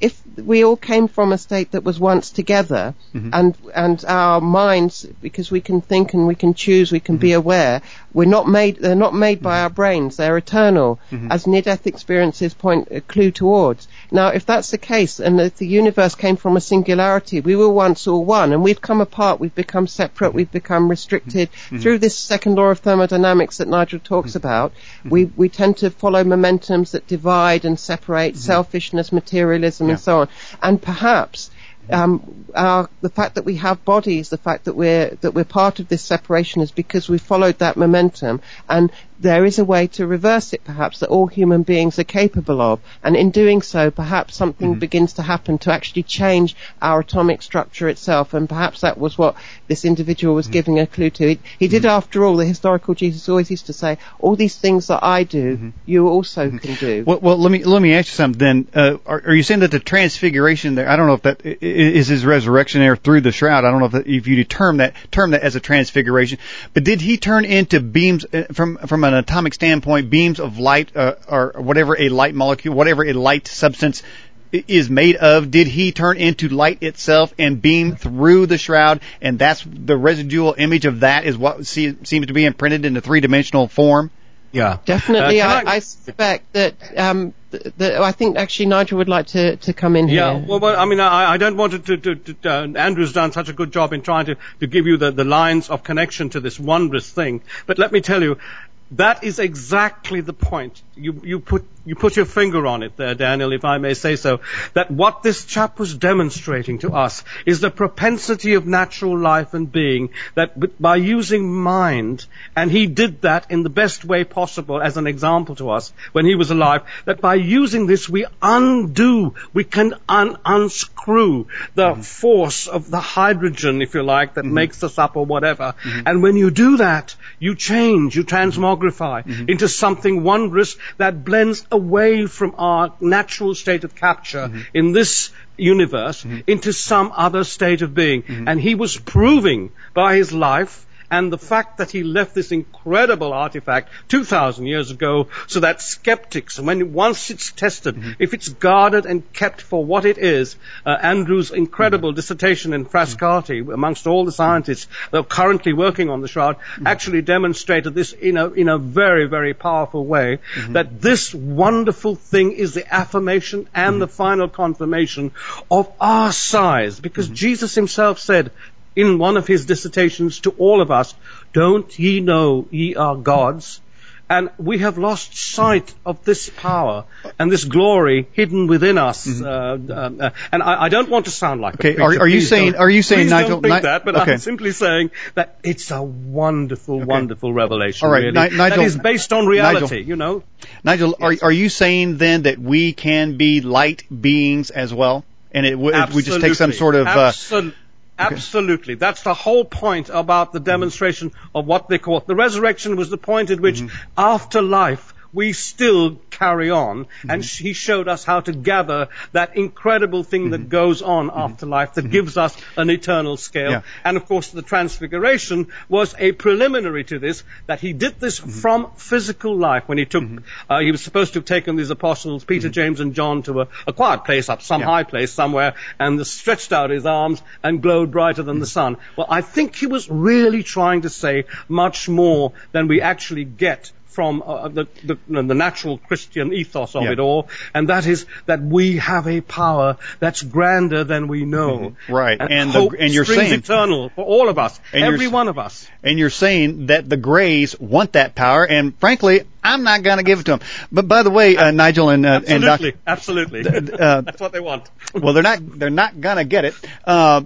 if we all came from a state that was once together, mm-hmm. and and our minds, because we can think and we can choose, we can mm-hmm. be aware, we're not made, they're not made by mm-hmm. our brains, they're eternal, mm-hmm. as near-death experiences point a clue towards. Now, if that's the case, and if the universe came from a singularity, we were once all one, and we've come apart, we've become separate, mm-hmm. we've become restricted mm-hmm. through this second law of thermodynamics that Nigel talks mm-hmm. about. Mm-hmm. We we tend to follow momentums that divide and separate, mm-hmm. selfishness, materialism, yeah. and so on. And perhaps um, our, the fact that we have bodies, the fact that we're that we're part of this separation, is because we followed that momentum, and there is a way to reverse it, perhaps, that all human beings are capable of. And in doing so, perhaps something mm-hmm. begins to happen to actually change our atomic structure itself. And perhaps that was what this individual was mm-hmm. giving a clue to. He, he did, mm-hmm. after all, the historical Jesus always used to say, all these things that I do, mm-hmm. you also mm-hmm. can do.
Well, well, let me let me ask you something then. Uh, are, are you saying that the transfiguration there, I don't know if that is his resurrection there through the shroud. I don't know if, that, if you term that, term that as a transfiguration. But did he turn into beams uh, from, from an atomic standpoint, beams of light, uh, or whatever a light molecule, whatever a light substance is made of? Did he turn into light itself and beam through the shroud, and that's the residual image of that is what see, seems to be imprinted in the three-dimensional form?
Yeah,
definitely. Uh, I, I, I suspect that. Um, that I think actually Nigel would like to, to come in
yeah,
here.
Yeah, well, well, I mean, I, I don't want to. to, to, to uh, Andrew's done such a good job in trying to, to give you the, the lines of connection to this wondrous thing. But let me tell you, that is exactly the point. You, you put, you put your finger on it there, Daniel, if I may say so, that what this chap was demonstrating to us is the propensity of natural life and being, that by using mind, and he did that in the best way possible as an example to us when he was alive, that by using this we undo, we can un- unscrew the mm-hmm. force of the hydrogen, if you like, that mm-hmm. makes us up or whatever. Mm-hmm. And when you do that, you change, you transmogrify mm-hmm. into something wondrous that blends away from our natural state of capture mm-hmm. in this universe mm-hmm. into some other state of being. Mm-hmm. And he was proving by his life and the fact that he left this incredible artifact two thousand years ago, so that skeptics, when once it's tested, mm-hmm. if it's guarded and kept for what it is, uh, Andrew's incredible mm-hmm. dissertation in Frascati, mm-hmm. amongst all the scientists that are currently working on the shroud, mm-hmm. actually demonstrated this in a, in a very, very powerful way, mm-hmm. that this wonderful thing is the affirmation and mm-hmm. the final confirmation of our size, because mm-hmm. Jesus himself said, in one of his dissertations to all of us, don't ye know ye are gods? And we have lost sight of this power and this glory hidden within us. Mm-hmm. Uh, uh, and I, I don't want to sound like
okay.
a preacher.
Are, are you saying? Are you saying,
please
Nigel?
Don't think
Ni-
that, but
okay.
I'm simply saying that it's a wonderful, okay. wonderful revelation.
All right,
really,
Ni- Nigel,
that is based on reality.
Nigel,
you know,
Nigel,
yes.
are are you saying then that we can be light beings as well, and it w- we just take some sort of
Absolutely. Uh, Absolutely. That's the whole point about the demonstration of what they call the resurrection, was the point at which mm-hmm. after life we still carry on, mm-hmm. and he showed us how to gather that incredible thing mm-hmm. that goes on mm-hmm. after life, that mm-hmm. gives us an eternal scale. Yeah. And of course the transfiguration was a preliminary to this, that he did this mm-hmm. from physical life when he took, mm-hmm. uh, he was supposed to have taken these apostles, Peter, mm-hmm. James and John, to a, a quiet place up some yeah. high place somewhere, and stretched out his arms and glowed brighter than mm-hmm. the sun. Well, I think he was really trying to say much more than we actually get from uh, the, the, the natural Christian ethos of yeah. it all, and that is that we have a power that's grander than we know.
Mm-hmm. Right,
and,
and,
hope
the, and you're
springs
saying
eternal for all of us, every one of us.
And you're saying that the Greys want that power, and frankly, I'm not going to give it to them. But by the way, uh, Nigel and uh,
absolutely,
and Doctor
absolutely, uh, that's what they want.
Well, they're not they're not going to get it. Uh,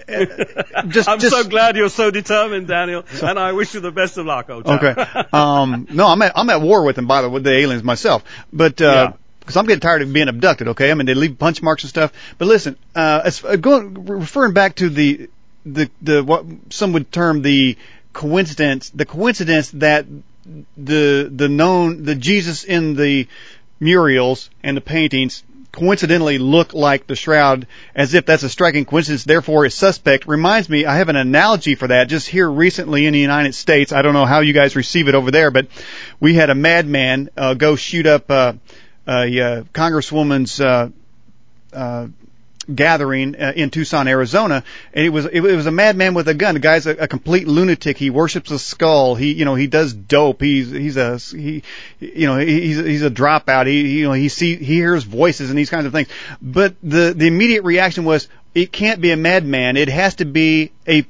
just,
I'm
just,
so glad you're so determined, Daniel, so, and I wish you the best of luck, old chap.
Okay. Um, no, I'm at I'm at war with them, by the way, with the aliens myself. But uh, yeah. Because I'm getting tired of being abducted. Okay, I mean they leave punch marks and stuff. But listen, uh, as, uh, going referring back to the the the what some would term the coincidence, the coincidence that the the known the Jesus in the murals and the paintings coincidentally look like the shroud, as if that's a striking coincidence, therefore is suspect, reminds me, I have an analogy for that just here recently in the United States. I don't know how you guys receive it over there, but we had a madman uh, go shoot up uh, a uh, congresswoman's uh, uh, gathering uh, in Tucson, Arizona, and it was it was a madman with a gun. The guy's a, a complete lunatic. He worships a skull. He you know he does dope. He's he's a he you know he's he's a dropout. He you know he see he hears voices and these kinds of things. But the the immediate reaction was, it can't be a madman. It has to be a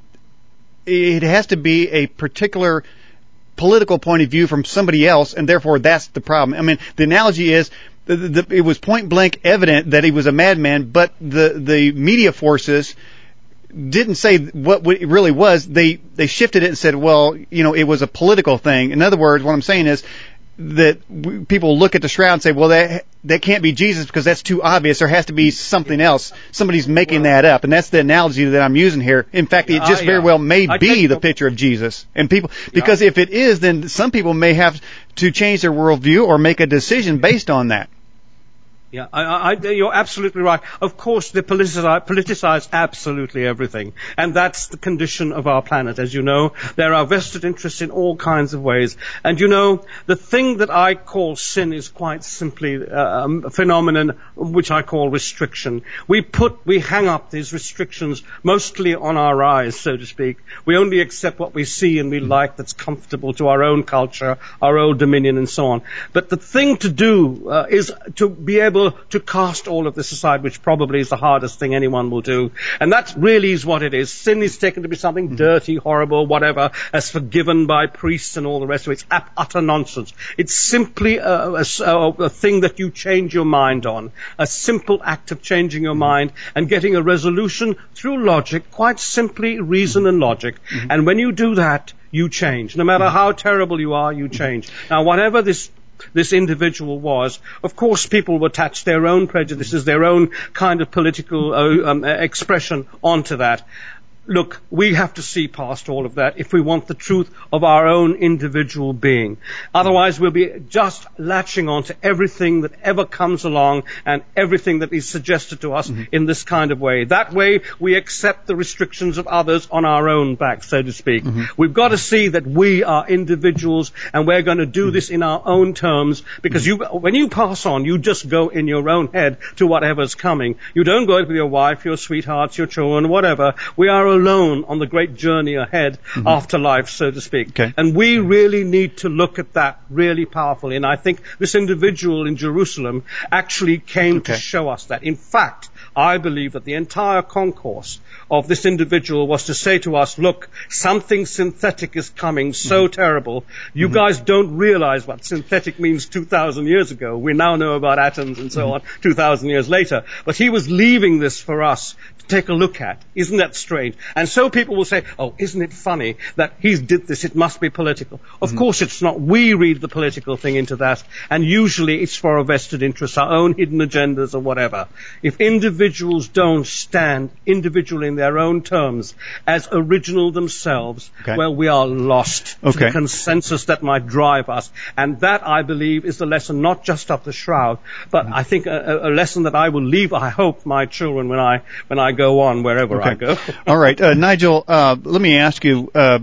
it has to be a particular political point of view from somebody else, and therefore that's the problem. I mean, the analogy is, the, the, it was point blank evident that he was a madman, but the the media forces didn't say what it really was. They they shifted it and said, well, you know, it was a political thing. In other words, what I'm saying is that w- people look at the shroud and say, well, that that can't be Jesus because that's too obvious. There has to be something else. Somebody's making well, that up, and that's the analogy that I'm using here. In fact, it just uh, yeah. very well may I be the picture of Jesus. And people, because yeah. if it is, then some people may have to change their worldview or make a decision based on that.
Yeah, I, I, you're absolutely right. Of course, they politicize, politicize absolutely everything. And that's the condition of our planet. As you know, there are vested interests in all kinds of ways. And you know, the thing that I call sin is quite simply uh, a phenomenon which I call restriction. We put, we hang up these restrictions mostly on our eyes, so to speak. We only accept what we see and we like that's comfortable to our own culture, our own dominion, and so on. But the thing to do uh, is to be able to cast all of this aside, which probably is the hardest thing anyone will do. And that really is what it is. Sin is taken to be something mm-hmm. dirty, horrible, whatever, as forgiven by priests and all the rest of it. It's utter nonsense. It's simply a, a, a thing that you change your mind on. A simple act of changing your mm-hmm. mind and getting a resolution through logic, quite simply reason mm-hmm. and logic. Mm-hmm. And when you do that, you change. No matter mm-hmm. how terrible you are, you change. Now, whatever this this individual was, of course people will attach their own prejudices, their own kind of political uh, um, expression onto that. Look, we have to see past all of that if we want the truth of our own individual being. Otherwise, we'll be just latching on to everything that ever comes along and everything that is suggested to us mm-hmm. in this kind of way. That way, we accept the restrictions of others on our own back, so to speak. Mm-hmm. We've got to see that we are individuals and we're going to do mm-hmm. this in our own terms, because mm-hmm. you, when you pass on, you just go in your own head to whatever's coming. You don't go with your wife, your sweethearts, your children, whatever. We are alone on the great journey ahead mm-hmm. after life, so to speak.
Okay.
And we really need to look at that really powerfully. And I think this individual in Jerusalem actually came okay. to show us that. In fact, I believe that the entire concourse of this individual was to say to us, look, something synthetic is coming, so mm-hmm. terrible. You mm-hmm. guys don't realize what synthetic means two thousand years ago. We now know about atoms and so mm-hmm. on two thousand years later. But he was leaving this for us to take a look at. Isn't that strange? And so people will say, oh, isn't it funny that he did this? It must be political. Of mm-hmm. course it's not. We read the political thing into that, and usually it's for a vested interest, our own hidden agendas or whatever. If individuals don't stand individually in their own terms as original themselves, okay. well, we are lost okay. to the consensus that might drive us. And that, I believe, is the lesson not just of the Shroud, but mm-hmm. I think a, a lesson that I will leave, I hope, my children when I when I go on, wherever
okay.
I go.
All right. Uh, Nigel, uh, let me ask you, uh,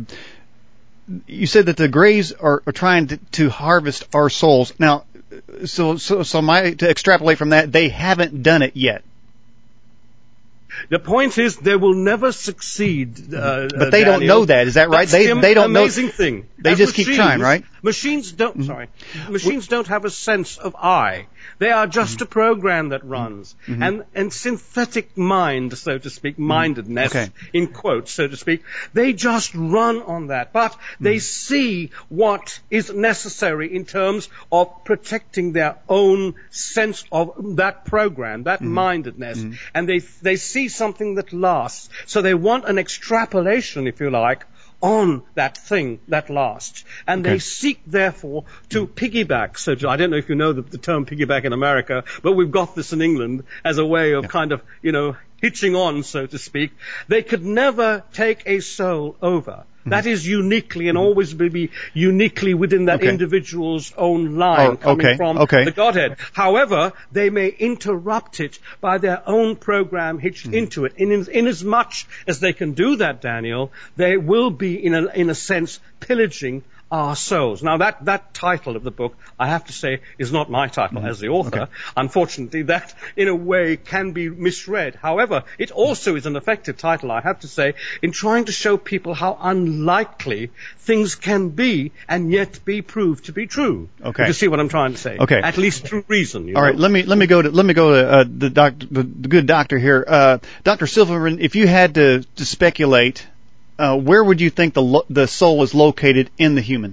you said that the Greys are, are trying to, to harvest our souls. Now, so, so, so my, to extrapolate from that, they haven't done it yet.
The point is, they will never succeed. Uh,
but they
Daniel.
don't know that. Is that right?
That's
they
the
they don't know.
Amazing thing.
They
As
just
machines,
keep trying, right?
Machines don't. Mm-hmm. Sorry, machines
we,
don't have a sense of I. They are just mm-hmm. a program that runs, mm-hmm. and and synthetic mind, so to speak, mm-hmm. mindedness
okay.
in quotes, so to speak. They just run on that, but mm-hmm. they see what is necessary in terms of protecting their own sense of that program, that mm-hmm. mindedness, mm-hmm. and they they see something that lasts. So they want an extrapolation, if you like, on that thing that lasts. And okay. they seek, therefore, to mm. piggyback. So I don't know if you know the, the term piggyback in America, but we've got this in England as a way of yeah. kind of, you know, hitching on, so to speak. They could never take a soul over. Mm-hmm. That is uniquely and mm-hmm. always will be uniquely within that okay. individual's own line
oh,
coming
okay.
from
okay.
the Godhead. However, they may interrupt it by their own program hitched mm-hmm. into it. In, in as much as they can do that, Daniel, they will be, in a, in a sense, pillaging our souls. Now, that, that title of the book, I have to say, is not my title mm-hmm. as the author. Okay. Unfortunately, that, in a way, can be misread. However, it also is an effective title, I have to say, in trying to show people how unlikely things can be and yet be proved to be true.
Okay.
If you see what I'm trying to say?
Okay.
At least through reason. You
All
know?
right. Let me let me go to let me go to uh, the doctor, the, the good doctor here, uh, Doctor Silverman. If you had to, to speculate, uh, where would you think the lo- the soul is located in the human?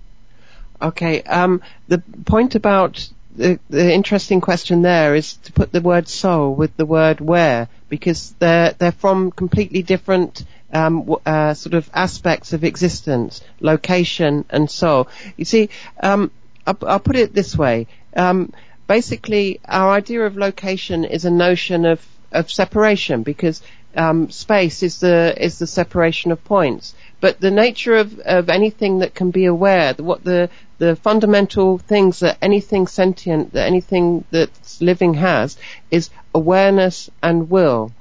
Okay. Um, the point about the, the interesting question there is to put the word soul with the word where, because they're they're from completely different um, uh, sort of aspects of existence, location and soul. You see, um, I'll, I'll put it this way. Um, basically, our idea of location is a notion of of separation, because um, space is the is the separation of points. But the nature of, of anything that can be aware, what the the fundamental things that anything sentient, that anything that's living has, is awareness and will.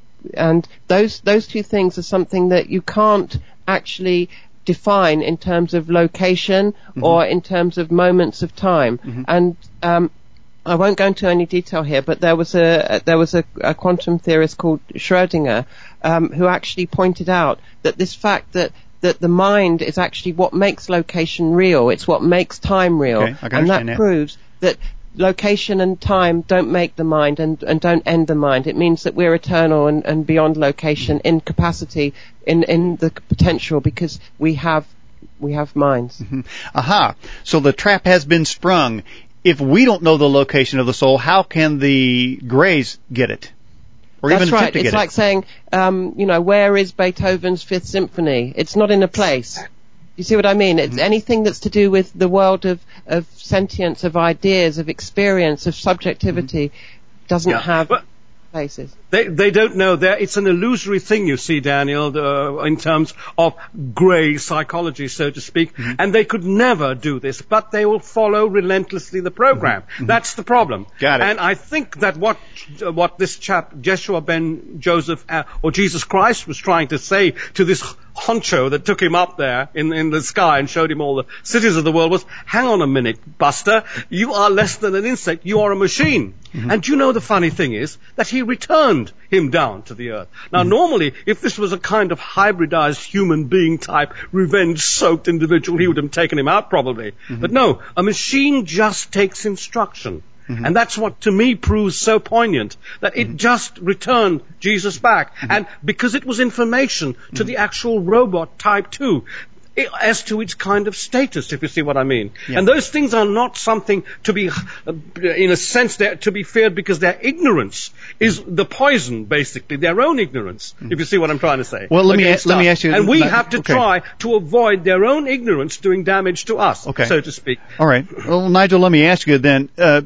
And those those two things are something that you can't actually define in terms of location mm-hmm. or in terms of moments of time. Mm-hmm. And um, I won't go into any detail here, but there was a there was a, a quantum theorist called Schrödinger um, who actually pointed out that this fact that that the mind is actually what makes location real. It's what makes time real,
okay, I can
and that,
that
proves that location and time don't make the mind and, and don't end the mind. It means that we're eternal and, and beyond location in capacity, in, in the potential, because we have we have minds.
Mm-hmm. Aha! So the trap has been sprung. If we don't know the location of the soul, how can the Greys get it? Or
That's
even
right.
attempt to
It's
get
like
it?
saying, um, you know, where is Beethoven's Fifth Symphony? It's not in a place. You see what I mean? It's
Mm-hmm.
anything that's to do with the world of, of sentience, of ideas, of experience, of subjectivity, mm-hmm. doesn't
yeah.
have
but
places.
They they don't know. They're, it's an illusory thing, you see, Daniel, the, in terms of grey psychology, so to speak. Mm-hmm. And they could never do this, but they will follow relentlessly the program. Mm-hmm. That's the problem.
Got it.
And I think that what uh, what this chap, Jeshua ben Joseph, uh, or Jesus Christ, was trying to say to this honcho that took him up there in, in the sky and showed him all the cities of the world was, hang on a minute, Buster, you are less than an insect, you are a machine. Mm-hmm. And you know the funny thing is that he returned him down to the earth. Now mm-hmm. normally, if this was a kind of hybridized human being type, revenge-soaked individual, he would have taken him out probably. Mm-hmm. But no, a machine just takes instruction. Mm-hmm. And that's what, to me, proves so poignant, that it mm-hmm. just returned Jesus back. Mm-hmm. And because it was information to mm-hmm. the actual robot type two, it, as to its kind of status, if you see what I mean. Yeah. And those things are not something to be, uh, in a sense, they're to be feared, because their ignorance is the poison, basically, their own ignorance, mm-hmm. if you see what I'm trying to say.
Well, let me, a- let me ask you...
And we
not,
have to
okay.
try to avoid their own ignorance doing damage to us,
okay.
so to speak.
All right. Well, Nigel, let me ask you then, uh,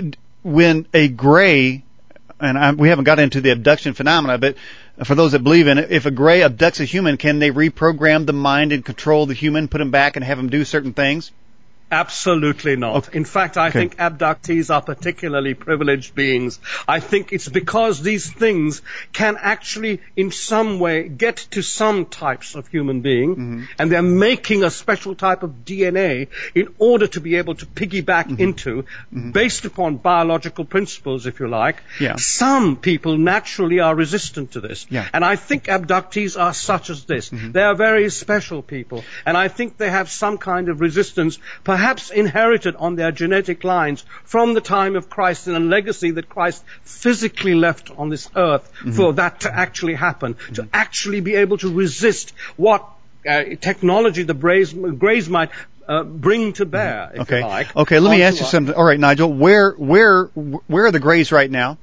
when a gray, and I, we haven't got into the abduction phenomena, but for those that believe in it, if a gray abducts a human, can they reprogram the mind and control the human, put him back and have him do certain things?
Absolutely not.
Okay.
In fact, I
okay.
think abductees are particularly privileged beings. I think it's because these things can actually, in some way, get to some types of human being, mm-hmm. and they're making a special type of D N A in order to be able to piggyback mm-hmm. into, mm-hmm. based upon biological principles, if you like.
Yeah.
Some people naturally are resistant to this.
Yeah.
And I think abductees are such as this. Mm-hmm. They are very special people. And I think they have some kind of resistance, perhaps inherited on their genetic lines from the time of Christ, and a legacy that Christ physically left on this earth mm-hmm. for that to actually happen, mm-hmm. to actually be able to resist what uh, technology the Greys, Greys might uh, bring to bear, if
okay.
you like.
Okay, let me ask you something. All right, Nigel, where where where are the Greys right now?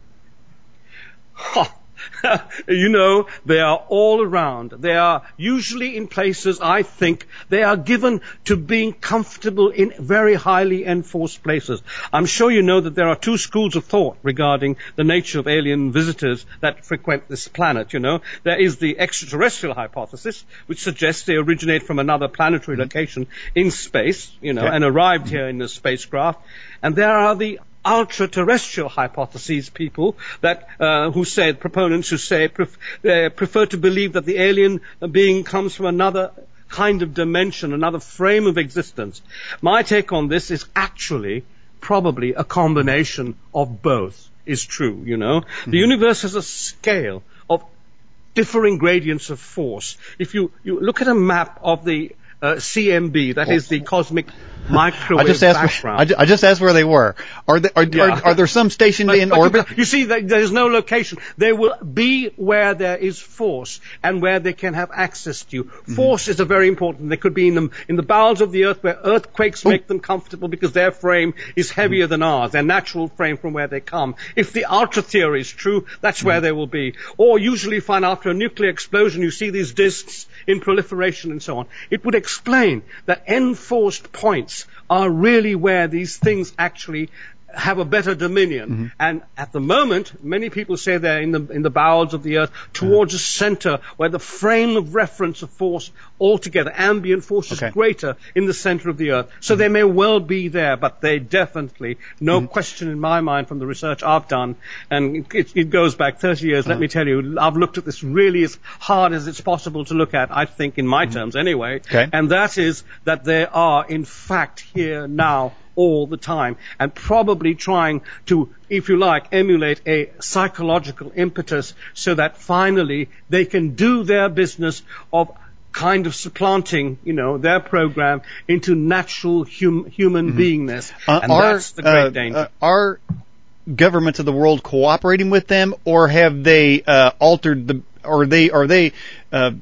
Huh. You know, they are all around. They are usually in places, I think, they are given to being comfortable in very highly enforced places. I'm sure you know that there are two schools of thought regarding the nature of alien visitors that frequent this planet, you know. There is the extraterrestrial hypothesis, which suggests they originate from another planetary mm-hmm. location in space, you know, okay. and arrived mm-hmm. here in a spacecraft. And there are the ultra-terrestrial hypotheses people that uh, who say proponents who say pref- uh, prefer to believe that the alien being comes from another kind of dimension, another frame of existence. My take on this is actually probably a combination of both is true, you know. Mm-hmm. The universe has a scale of differing gradients of force. If you, you look at a map of the uh, C M B, that is the cosmic microwave
I just asked
background.
Where, I, just, I just asked where they were. Are, they, are, yeah. are, are there some stationed
but,
in
but
orbit?
You, you see, there's no location. They will be where there is force and where they can have access to you. Mm-hmm. Force is a very important. They could be in the, in the bowels of the earth where earthquakes Ooh. make them comfortable because their frame is heavier mm-hmm. than ours, their natural frame from where they come. If the ultra theory is true, that's mm-hmm. where they will be. Or usually find after a nuclear explosion, you see these disks in proliferation and so on. It would explain that enforced points are really where these things actually have a better dominion. Mm-hmm. And at the moment, many people say they're in the in the bowels of the earth, towards a center where the frame of reference of force altogether, ambient force
okay.
is greater in the center of the earth. So mm-hmm. they may well be there, but they definitely, no mm-hmm. question in my mind from the research I've done, and it, it goes back thirty years, uh-huh. let me tell you, I've looked at this really as hard as it's possible to look at, I think in my mm-hmm. terms anyway,
okay.
and that is that they are in fact here now all the time, and probably trying to, if you like, emulate a psychological impetus so that finally they can do their business of kind of supplanting, you know, their program into natural hum- human mm-hmm. beingness. Uh, and
are,
that's the great
uh,
danger.
Uh, are governments of the world cooperating with them, or have they uh, altered the, or they, are they, uh,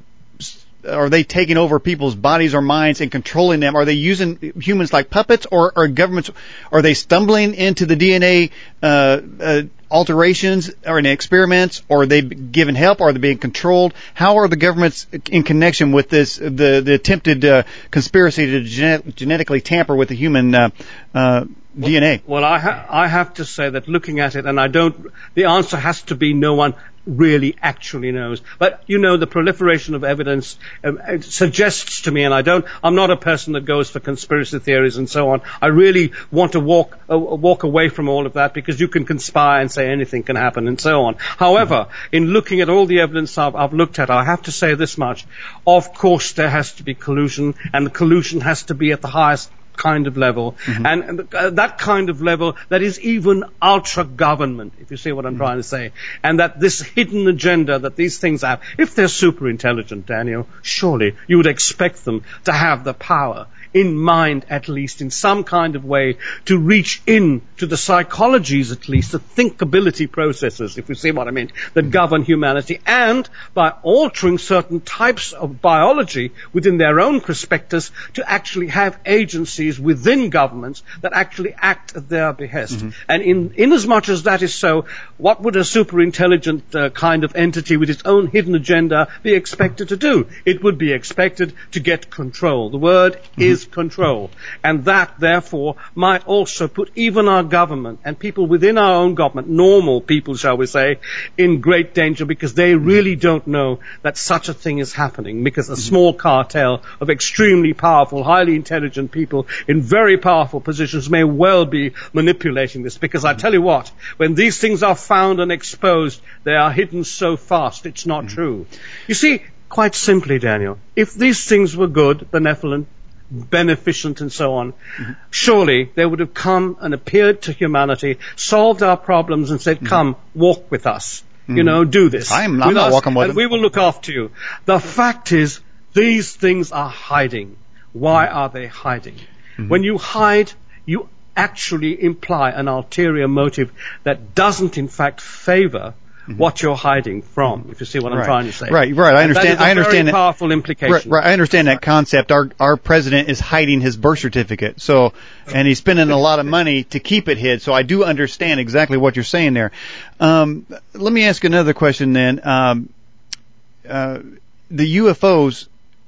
are they taking over people's bodies or minds and controlling them? Are they using humans like puppets, or are governments, are they stumbling into the D N A uh, uh, alterations or in experiments, or are they given help, or are they being controlled? How are the governments in connection with this, the, the attempted uh, conspiracy to genet- genetically tamper with the human uh, uh, D N A?
Well, well I, ha- I have to say that looking at it, and I don't, the answer has to be no one really actually knows. But, you know, the proliferation of evidence um, it suggests to me, and I don't, I'm not a person that goes for conspiracy theories and so on. I really want to walk, uh, walk away from all of that, because you can conspire and say anything can happen and so on. However, in looking at all the evidence I've, I've looked at, I have to say this much. Of course there has to be collusion, and the collusion has to be at the highest kind of level, mm-hmm. and uh, that kind of level that is even ultra-government, if you see what I'm mm-hmm. trying to say, and that this hidden agenda that these things have, if they're super intelligent, Daniel, surely you would expect them to have the power in mind, at least in some kind of way, to reach in to the psychologies, at least the thinkability processes, if you see what I mean, that govern humanity, and by altering certain types of biology within their own prospectus to actually have agencies within governments that actually act at their behest. Mm-hmm. And in, in as much as that is so, what would a super intelligent uh, kind of entity with its own hidden agenda be expected to do? It would be expected to get control. The word mm-hmm. is control. And that, therefore, might also put even our government and people within our own government, normal people, shall we say, in great danger, because they really don't know that such a thing is happening, because a small cartel of extremely powerful, highly intelligent people in very powerful positions may well be manipulating this. Because I tell you what, when these things are found and exposed, they are hidden so fast, it's not mm-hmm. true. You see, quite simply, Daniel, if these things were good, benevolent, beneficent and so on, mm-hmm. surely they would have come and appeared to humanity, solved our problems and said, mm-hmm. come, walk with us. Mm-hmm. You know, do this.
I'm, I'm not
us,
walking with
and
them.
we will look after you. The fact is, these things are hiding. Why mm-hmm. are they hiding? Mm-hmm. When you hide, you actually imply an ulterior motive that doesn't in fact favor Mm-hmm. what you're hiding from, if you see what I'm
right.
trying to say.
Right, right. I understand.
That is a
I understand
very
that,
powerful implication.
Right, right. I understand that concept. Our our president is hiding his birth certificate, so and he's spending a lot of money to keep it hid. So I do understand exactly what you're saying there. Um, let me ask another question then. Um, uh, the U F Os,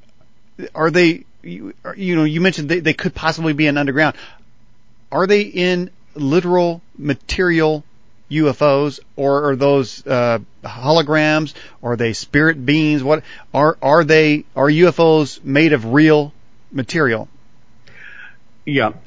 are they? You, you know, you mentioned they, they could possibly be in underground. Are they in literal material U F Os, or are those uh, holograms, or are they spirit beings? What are are they? Are U F Os made of real material?
Yeah,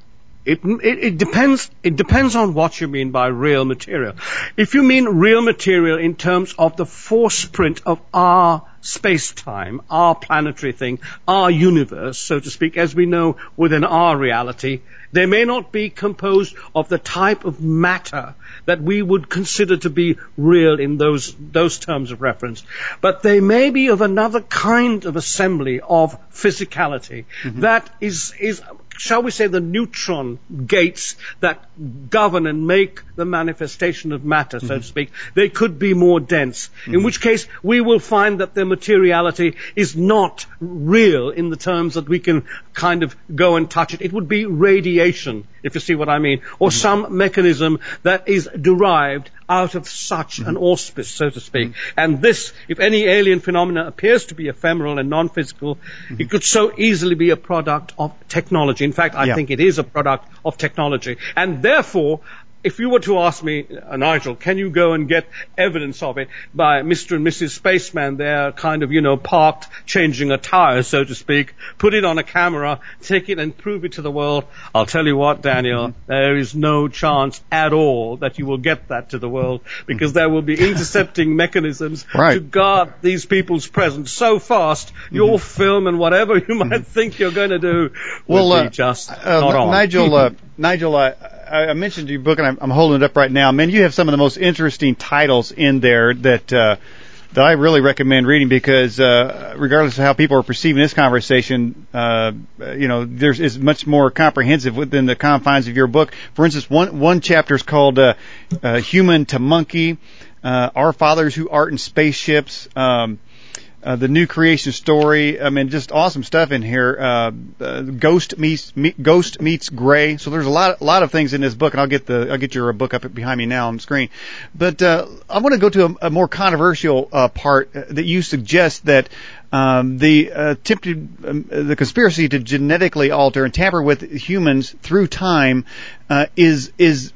It, it, it depends, it depends on what you mean by real material. If you mean real material in terms of the force print of our space-time, our planetary thing, our universe, so to speak, as we know within our reality, they may not be composed of the type of matter that we would consider to be real in those, those terms of reference. But they may be of another kind of assembly of physicality mm-hmm. that is, is, shall we say, the neutron gates that govern and make the manifestation of matter, so mm-hmm. to speak. They could be more dense, mm-hmm. in which case we will find that their materiality is not real in the terms that we can kind of go and touch it. It would be radiation, if you see what I mean, or mm-hmm. some mechanism that is derived out of such mm-hmm. an auspice, so to speak. Mm-hmm. And this, if any alien phenomena appears to be ephemeral and non-physical, mm-hmm. it could so easily be a product of technology. In fact, I yeah. think it is a product of technology. And therefore, if you were to ask me, uh, Nigel, can you go and get evidence of it by Mister and Missus Spaceman, they're kind of, you know, parked, changing a tire, so to speak, put it on a camera, take it and prove it to the world? I'll tell you what, Daniel, mm-hmm. there is no chance at all that you will get that to the world, because there will be intercepting mechanisms right. to guard these people's presence so fast, mm-hmm. your film and whatever you might mm-hmm. think you're going to do will
well,
be just
uh,
not
uh,
on.
Nigel, uh, Nigel, uh, I mentioned your book, and I'm, I'm holding it up right now. Man, you have some of the most interesting titles in there that uh, that I really recommend reading, because uh, regardless of how people are perceiving this conversation, uh, you know, there's is much more comprehensive within the confines of your book. For instance, one one chapter is called uh, uh, "Human to Monkey," uh, "Our Fathers Who Art in Spaceships." Um, Uh, the new creation story. I mean, just awesome stuff in here. Uh, uh, Ghost meets me, Ghost meets Gray. So there's a lot, a lot of things in this book, and I'll get the, I'll get your book up behind me now on the screen. But uh, I want to go to a, a more controversial uh, part that you suggest that um, the uh, attempted, um, the conspiracy to genetically alter and tamper with humans through time uh, is is.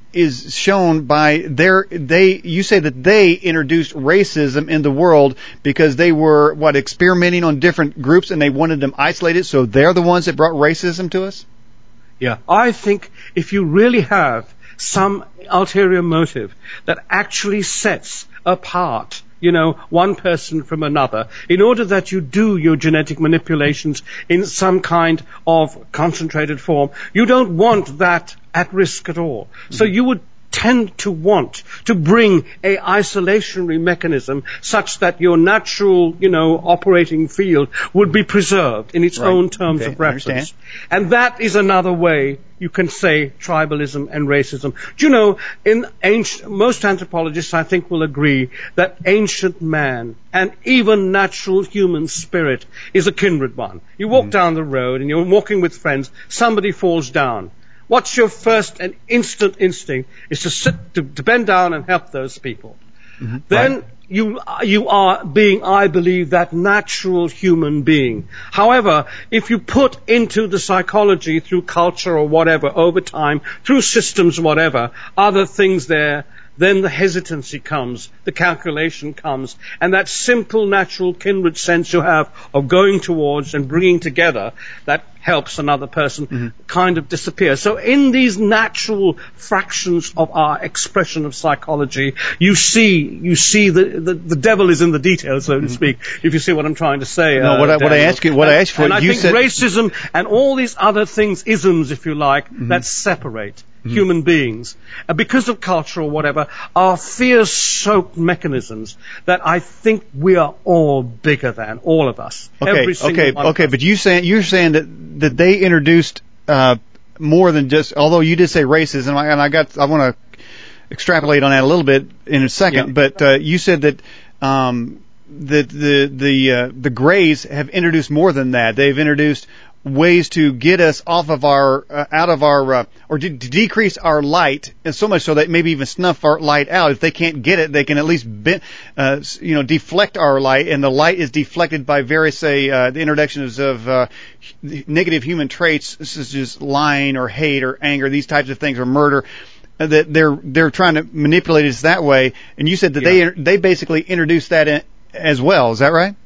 is shown by their, they, you say that they introduced racism in the world because they were, what, experimenting on different groups and they wanted them isolated, so they're the ones that brought racism to us?
Yeah. I think if you really have some ulterior motive that actually sets apart, you know, one person from another, in order that you do your genetic manipulations in some kind of concentrated form, you don't want that at risk at all. Mm-hmm. So you would tend to want to bring a isolationary mechanism such that your natural, you know, operating field would be preserved in its right. own terms
okay.
of reference. And that is another way you can say tribalism and racism. Do you know, in ancient, most anthropologists, I think, will agree that ancient man and even natural human spirit is a kindred one. You walk mm-hmm. down the road and you're walking with friends, somebody falls down. What's your first and instant instinct is to sit, to, to bend down and help those people. Mm-hmm. Then right. you, you are being, I believe, that natural human being. However, if you put into the psychology through culture or whatever, over time, through systems, whatever, other things there, then the hesitancy comes, the calculation comes, and that simple natural kindred sense you have of going towards and bringing together that helps another person mm-hmm. kind of disappear. So in these natural fractions of our expression of psychology, you see, you see the, the, the devil is in the details, so to mm-hmm. speak, if you see what I'm trying to say.
No,
uh,
what I, what I ask you, what
and,
I asked for,
and I
you
think
said
racism and all these other things, isms, if you like,
mm-hmm.
that separate mm-hmm. human beings, uh, because of culture or whatever, are fear-soaked mechanisms that I think we are all bigger than, all of us.
Okay,
every single
okay,
one
okay,
of us.
but you saying you're saying that that they introduced uh, more than just. Although you did say racism, and I, and I got I want to extrapolate on that a little bit in a second.
Yeah.
But uh, you said that. Um, that the the uh, the Greys have introduced more than that. They've introduced ways to get us off of our uh, out of our uh, or to, to decrease our light, and so much so that maybe even snuff our light out. If they can't get it, they can at least bend, uh, you know deflect our light, and the light is deflected by various say uh, the introductions of uh, negative human traits such as lying or hate or anger, these types of things, or murder. That they're they're trying to manipulate us that way. And you said that yeah. they they basically introduced that in as well. Is that right?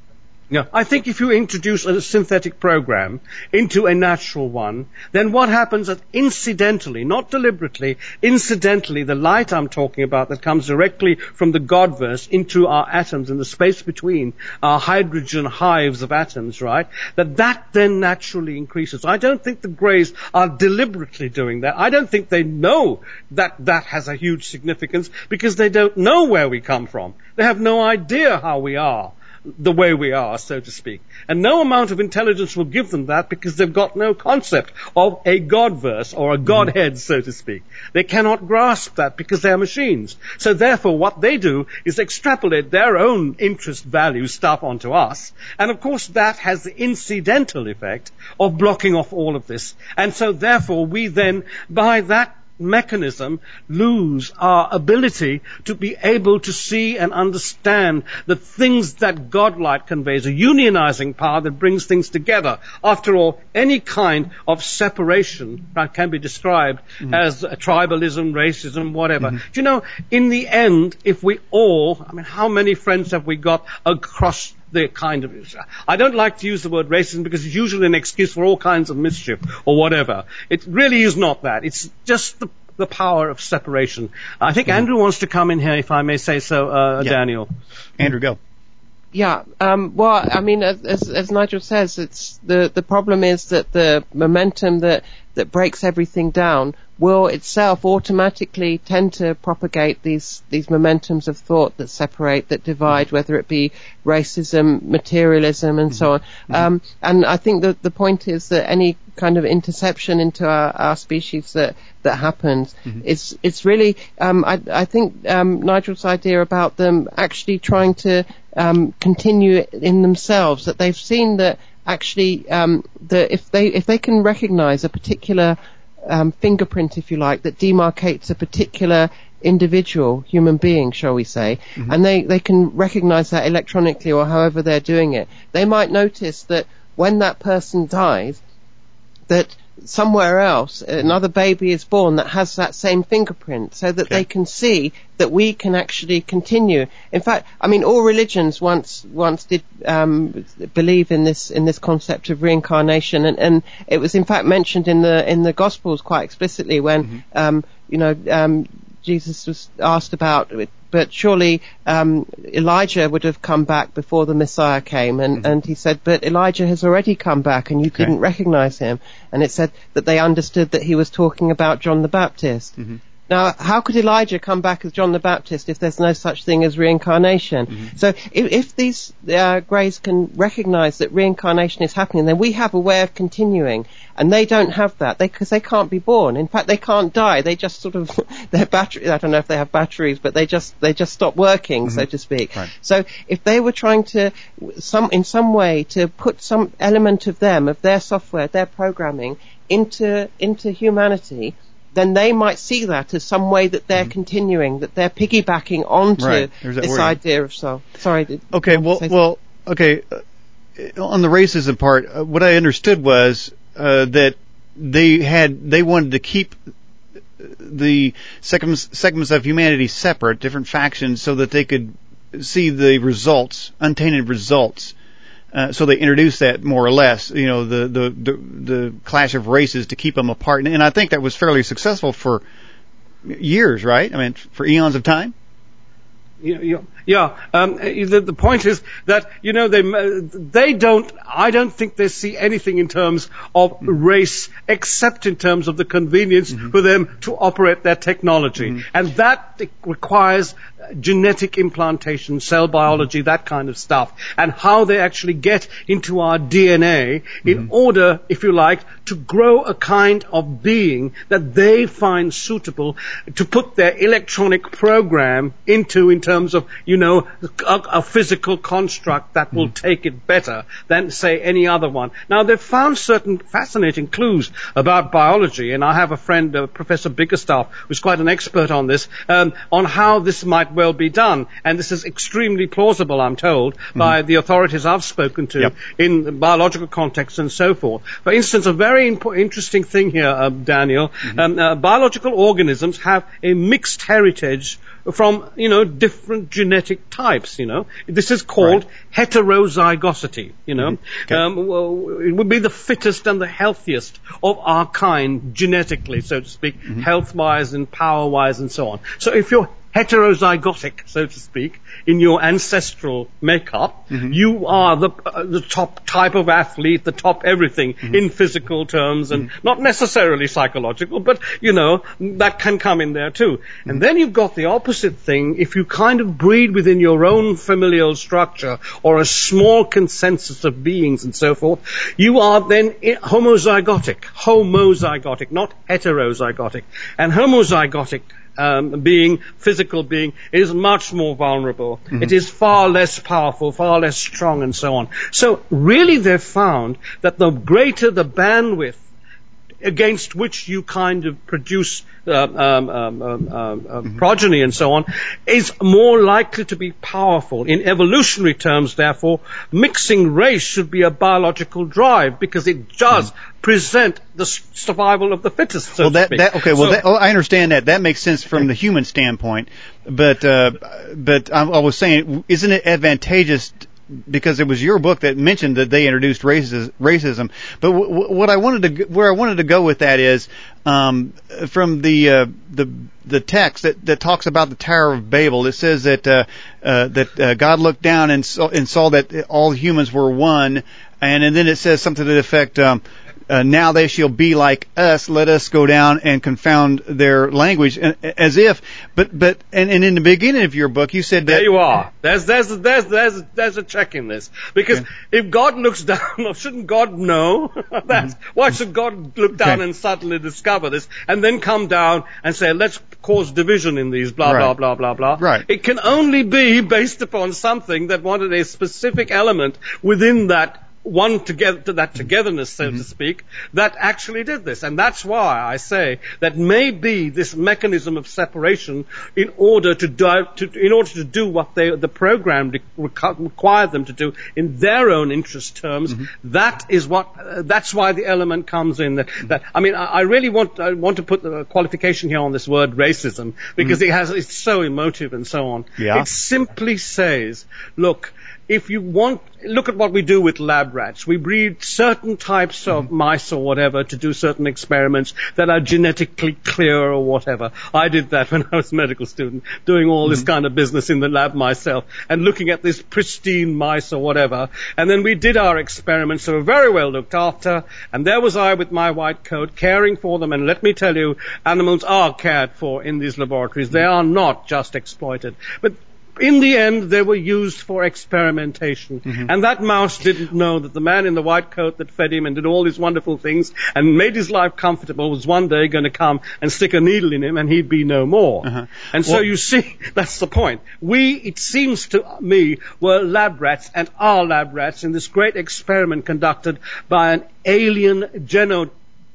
Yeah, I think if you introduce a synthetic program into a natural one, then what happens is incidentally, not deliberately, incidentally, the light I'm talking about that comes directly from the Godverse into our atoms in the space between our hydrogen hives of atoms, right, that that then naturally increases. I don't think the Greys are deliberately doing that. I don't think they know that that has a huge significance because they don't know where we come from. They have no idea how we are. The way we are, so to speak. And no amount of intelligence will give them that because they've got no concept of a Godverse or a Godhead, mm-hmm. so to speak. They cannot grasp that because they're machines. So therefore what they do is extrapolate their own interest value stuff onto us. And of course that has the incidental effect of blocking off all of this. And so therefore we then, by that mechanism, lose our ability to be able to see and understand the things that Godlight conveys, a unionizing power that brings things together. After all, any kind of separation that can be described mm-hmm. as a tribalism, racism, whatever. Mm-hmm. Do you know, in the end, if we all, I mean, how many friends have we got across the kind of, I don't like to use the word racism because it's usually an excuse for all kinds of mischief or whatever. It really is not that. It's just the, the power of separation. I think mm-hmm. Andrew wants to come in here, if I may say so, uh, yeah. Daniel.
Andrew, go.
Yeah, um, well, I mean, as, as, as Nigel says, it's the, the problem is that the momentum that, that breaks everything down will itself automatically tend to propagate these, these momentums of thought that separate, that divide, mm-hmm. whether it be racism, materialism, and mm-hmm. so on. Mm-hmm. Um, and I think that the point is that any kind of interception into our, our species that, that happens, mm-hmm. it's, it's really, um, I, I think, um, Nigel's idea about them actually trying to, um, continue in themselves, that they've seen that actually, um, that if they, if they can recognize a particular Um, fingerprint, if you like, that demarcates a particular individual, human being, shall we say, mm-hmm. and they, they can recognize that electronically or however they're doing it, they might notice that when that person dies, that somewhere else another baby is born that has that same fingerprint, so that okay. they can see that we can actually continue. In fact, I mean, all religions once once did um, believe in this in this concept of reincarnation, and, and it was in fact mentioned in the in the Gospels quite explicitly when mm-hmm. um, you know um, Jesus was asked about it. But surely um, Elijah would have come back before the Messiah came, and, mm-hmm. and he said, but Elijah has already come back and you okay. didn't recognize him. And it said that they understood that he was talking about John the Baptist. Mm-hmm. Now, how could Elijah come back as John the Baptist if there's no such thing as reincarnation? Mm-hmm. So if, if these uh, Greys can recognize that reincarnation is happening, then we have a way of continuing, and they don't have that because they, they can't be born. In fact, they can't die. They just sort of their battery. I don't know if they have batteries, but they just they just stop working, mm-hmm. so to speak.
Right.
So if they were trying to some in some way to put some element of them, of their software, their programming into into humanity, then they might see that as some way that they're mm-hmm. continuing, that they're piggybacking onto
right.
this
word.
idea of soul. Sorry. Did,
okay, well, well, okay. Uh, on the racism part, uh, what I understood was uh, that they had they wanted to keep the segments, segments of humanity separate, different factions, so that they could see the results, untainted results. Uh, so they introduced that more or less, you know, the, the, the, the clash of races to keep them apart. And, and I think that was fairly successful for years, right? I mean, for eons of time.
Yeah, yeah. yeah. Um, the, the point is that, you know, they they don't, I don't think they see anything in terms of mm-hmm. race except in terms of the convenience mm-hmm. for them to operate their technology. Mm-hmm. And that requires genetic implantation, cell biology, mm-hmm. that kind of stuff, and how they actually get into our D N A mm-hmm. in order, if you like, to grow a kind of being that they find suitable to put their electronic program into in terms of, you know, a, a physical construct that will mm-hmm. take it better than, say, any other one. Now, they've found certain fascinating clues about biology, and I have a friend, uh, Professor Bickerstaff, who's quite an expert on this, um, on how this might well be done. And this is extremely plausible, I'm told, mm-hmm. by the authorities I've spoken to yep. in biological contexts and so forth. For instance, a very imp- interesting thing here, uh, Daniel, mm-hmm. um, uh, biological organisms have a mixed heritage from, you know, different genetic types, you know. This is called right. heterozygosity, you know. Mm-hmm. Okay. Um, well, it would be the fittest and the healthiest of our kind genetically, so to speak, mm-hmm. health-wise and power-wise and so on. So if you're heterozygotic, so to speak, in your ancestral makeup, mm-hmm. you are the uh, the top type of athlete, the top everything mm-hmm. in physical terms, and mm-hmm. not necessarily psychological, but, you know, that can come in there too. Mm-hmm. And then you've got the opposite thing. If you kind of breed within your own familial structure or a small consensus of beings and so forth, you are then homozygotic, homozygotic, not heterozygotic. And homozygotic Um, being, physical being, is much more vulnerable. Mm-hmm. It is far less powerful, far less strong, and so on. So really they've found that the greater the bandwidth against which you kind of produce uh, um, um, um, um, mm-hmm. progeny and so on, is more likely to be powerful. In evolutionary terms, therefore, mixing race should be a biological drive because it does mm-hmm. present the survival of the fittest, so
well, that,
to speak.
That, okay, well,
so,
that, oh, I understand that. That makes sense from the human standpoint. But, uh, but I, I was saying, isn't it advantageous because it was your book that mentioned that they introduced racism. racism. But w- w- what I wanted to, where I wanted to go with that is, um, from the, uh, the, the text that, that talks about the Tower of Babel. It says that, uh, uh, that, uh, God looked down and saw, and saw that all humans were one. And, and then it says something to the effect, um, Uh, now they shall be like us. Let us go down and confound their language, and, as if. But but and, and in the beginning of your book, you said that
there you are. There's there's there's there's there's a check in this because okay. if God looks down, shouldn't God know that? Mm-hmm. Why should God look down okay. and suddenly discover this and then come down and say, let's cause division in these blah
right.
blah blah blah blah?
Right.
It can only be based upon something that wanted a specific element within that. One together, to that togetherness, so mm-hmm. to speak, that actually did this. And that's why I say that maybe this mechanism of separation, in order to do, to, in order to do what they, the program required them to do in their own interest terms, mm-hmm. that is what, uh, that's why the element comes in. That, mm-hmm. that I mean, I, I really want, I want to put the qualification here on this word racism, because mm-hmm. it has, it's so emotive and so on.
Yeah.
It simply says, look, if you want, look at what we do with lab rats. We breed certain types of mm-hmm. mice or whatever to do certain experiments that are genetically clear or whatever. I did that when I was a medical student, doing all mm-hmm. this kind of business in the lab myself and looking at this pristine mice or whatever. And then we did our experiments, so we were very well looked after. And there was I with my white coat caring for them. And let me tell you, animals are cared for in these laboratories. They are not just exploited. But in the end, they were used for experimentation. Mm-hmm. And that mouse didn't know that the man in the white coat that fed him and did all these wonderful things and made his life comfortable was one day going to come and stick a needle in him and he'd be no more. Uh-huh. And so well, you see, that's the point. We, it seems to me, were lab rats and are lab rats in this great experiment conducted by an alien geno,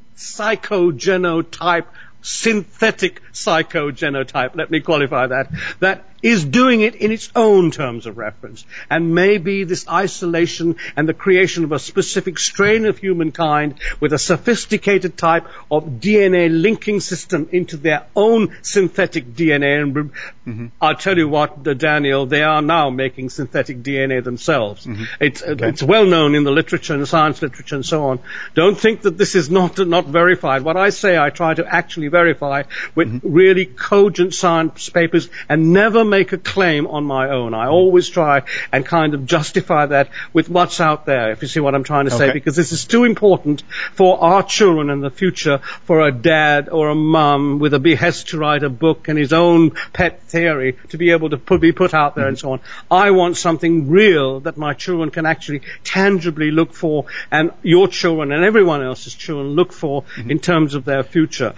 psychogenotype, synthetic psychogenotype, let me qualify that, that is doing it in its own terms of reference. And maybe this isolation and the creation of a specific strain of humankind with a sophisticated type of D N A linking system into their own synthetic D N A. And mm-hmm. I'll tell you what, Daniel, they are now making synthetic D N A themselves. Mm-hmm. It's, okay. it's well known in the literature and the science literature and so on. Don't think that this is not, not verified. What I say, I try to actually verify with mm-hmm. really cogent science papers and never make a claim on my own. I always try and kind of justify that with what's out there, if you see what I'm trying to okay. say, because this is too important for our children in the future, for a dad or a mum with a behest to write a book and his own pet theory to be able to put, be put out there mm-hmm. and so on. I want something real that my children can actually tangibly look for, and your children and everyone else's children look for mm-hmm. in terms of their future. And
okay.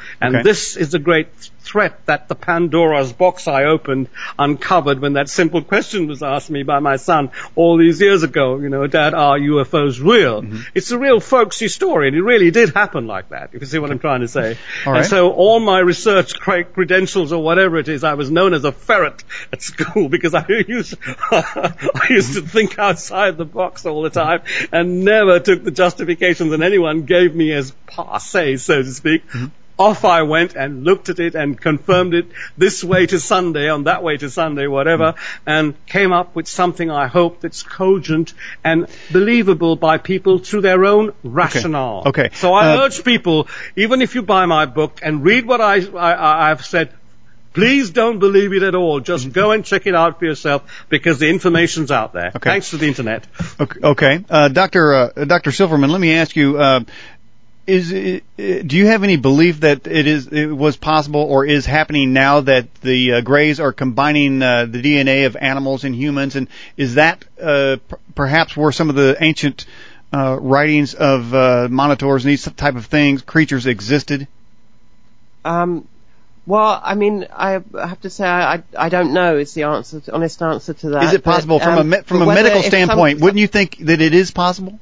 this is the great threat that the Pandora's box I opened uncovered when that simple question was asked me by my son all these years ago. You know, Dad, are U F Os real? Mm-hmm. It's a real folksy story, and it really did happen like that, if you see what I'm trying to say.
All
and
right.
so all my research credentials or whatever it is, I was known as a ferret at school because I used, I used to think outside the box all the time and never took the justifications that anyone gave me as passé, so to speak. Mm-hmm. Off I went and looked at it and confirmed it this way to Sunday, on that way to Sunday, whatever, and came up with something I hope that's cogent and believable by people through their own rationale.
Okay. Okay.
So I
uh,
urge people, even if you buy my book and read what I, I, I've said, please don't believe it at all. Just go and check it out for yourself because the information's out there.
Okay.
Thanks to the internet.
Okay. okay. Uh, Doctor Uh, Doctor Silverman, let me ask you. Uh, Is it, do you have any belief that it is it was possible or is happening now that the uh, Greys are combining uh, the D N A of animals and humans, and is that uh, p- perhaps where some of the ancient uh, writings of uh, monitors and these type of things, creatures existed?
Um, well, I mean, I have to say I, I don't know is the answer, honest answer to that.
Is it possible
but,
from
um,
a from a
whether-
medical
if
standpoint?
some-
Wouldn't you think that it is possible?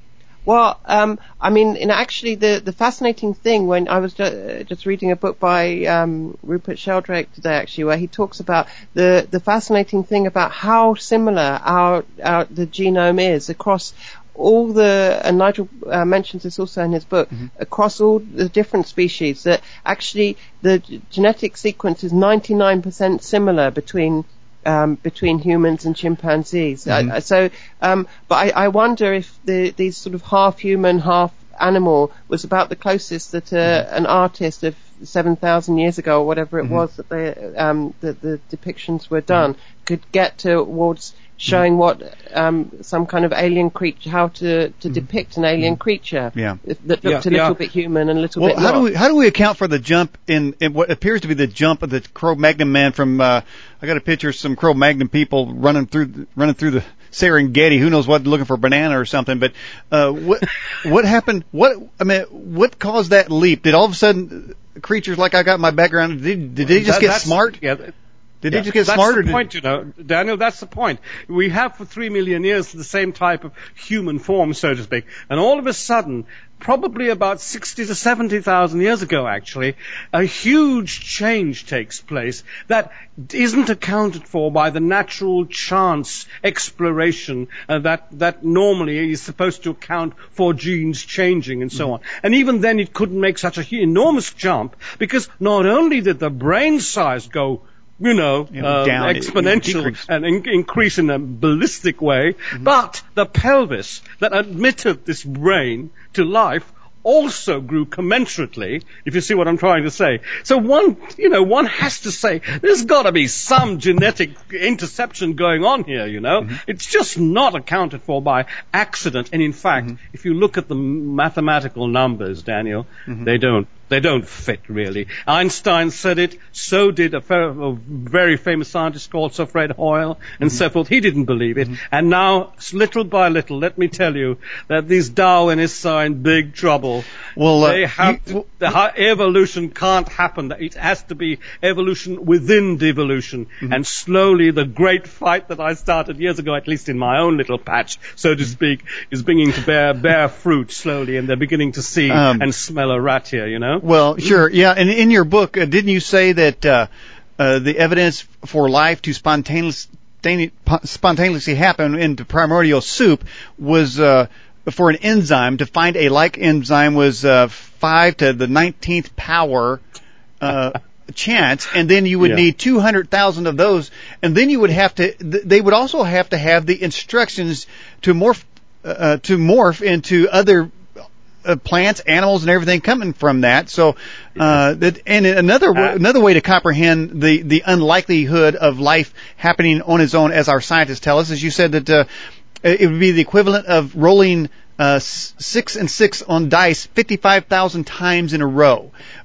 Well, um, I mean, in actually, the, the fascinating thing when I was ju- just reading a book by um, Rupert Sheldrake today, actually, where he talks about the, the fascinating thing about how similar our, our the genome is across all the, and Nigel uh, mentions this also in his book, mm-hmm. across all the different species, that actually the g- genetic sequence is ninety-nine percent similar between Um, between humans and chimpanzees. Mm-hmm. Uh, so, um, but I, I wonder if the, these sort of half human, half animal was about the closest that uh, mm-hmm. an artist of seven thousand years ago or whatever it mm-hmm. was that they, um, that the depictions were done mm-hmm. could get towards showing what um, some kind of alien creature, how to, to depict an alien creature
yeah.
that looked
yeah,
a little
yeah.
bit human and a little
well,
bit
how
not.
do we how do we account for the jump in, in what appears to be the jump of the Cro-Magnon man from? Uh, I got a picture of some Cro-Magnon people running through running through the Serengeti. Who knows what? Looking for a banana or something. But uh, what what happened? What I mean, what caused that leap? Did all of a sudden creatures like I got in my background? Did did they just
That-
get
that's-
smart?
Yeah.
Did
Yeah,
they just get
that's
smarter?
the point, you know, Daniel, that's the point. We have for three million years the same type of human form, so to speak, and all of a sudden, probably about sixty to seventy thousand years ago, actually, a huge change takes place that isn't accounted for by the natural chance exploration uh, that, that normally is supposed to account for genes changing and so mm. on. And even then it couldn't make such a hu- enormous jump because not only did the brain size go you know,
you know
uh,
down,
exponential
it, it
and in- increase in a ballistic way, mm-hmm. but the pelvis that admitted this brain to life also grew commensurately, if you see what I'm trying to say. So one, you know, one has to say, there's got to be some genetic interception going on here, you know. Mm-hmm. It's just not accounted for by accident. And in fact, mm-hmm. if you look at the mathematical numbers, Daniel, mm-hmm. they don't. They don't fit, really. Einstein said it, so did a, fer- a very famous scientist called Sir Fred Hoyle, and mm-hmm. so forth. He didn't believe it. Mm-hmm. And now, little by little, let me tell you that these Darwinists are in big trouble.
Well, uh,
they have
you,
to,
well,
the hi- evolution can't happen. It has to be evolution within devolution. Mm-hmm. And slowly, the great fight that I started years ago, at least in my own little patch, so to speak, is beginning to bear, bear fruit slowly, and they're beginning to see um, and smell a rat here, you know?
Well, sure, yeah. And in your book, uh, didn't you say that uh, uh, the evidence for life to spontaneously, spontaneously happen into primordial soup was uh, for an enzyme to find a like enzyme was uh, five to the nineteenth power uh, chance, and then you would yeah. need two hundred thousand of those, and then you would have to. They would also have to have the instructions to morph uh, to morph into other. Uh, plants, animals, and everything coming from that. So, uh, that, and another uh, another way to comprehend the the unlikelihood of life happening on its own, as our scientists tell us, is you said that uh, it would be the equivalent of rolling uh, six and six on dice fifty-five thousand times in a row.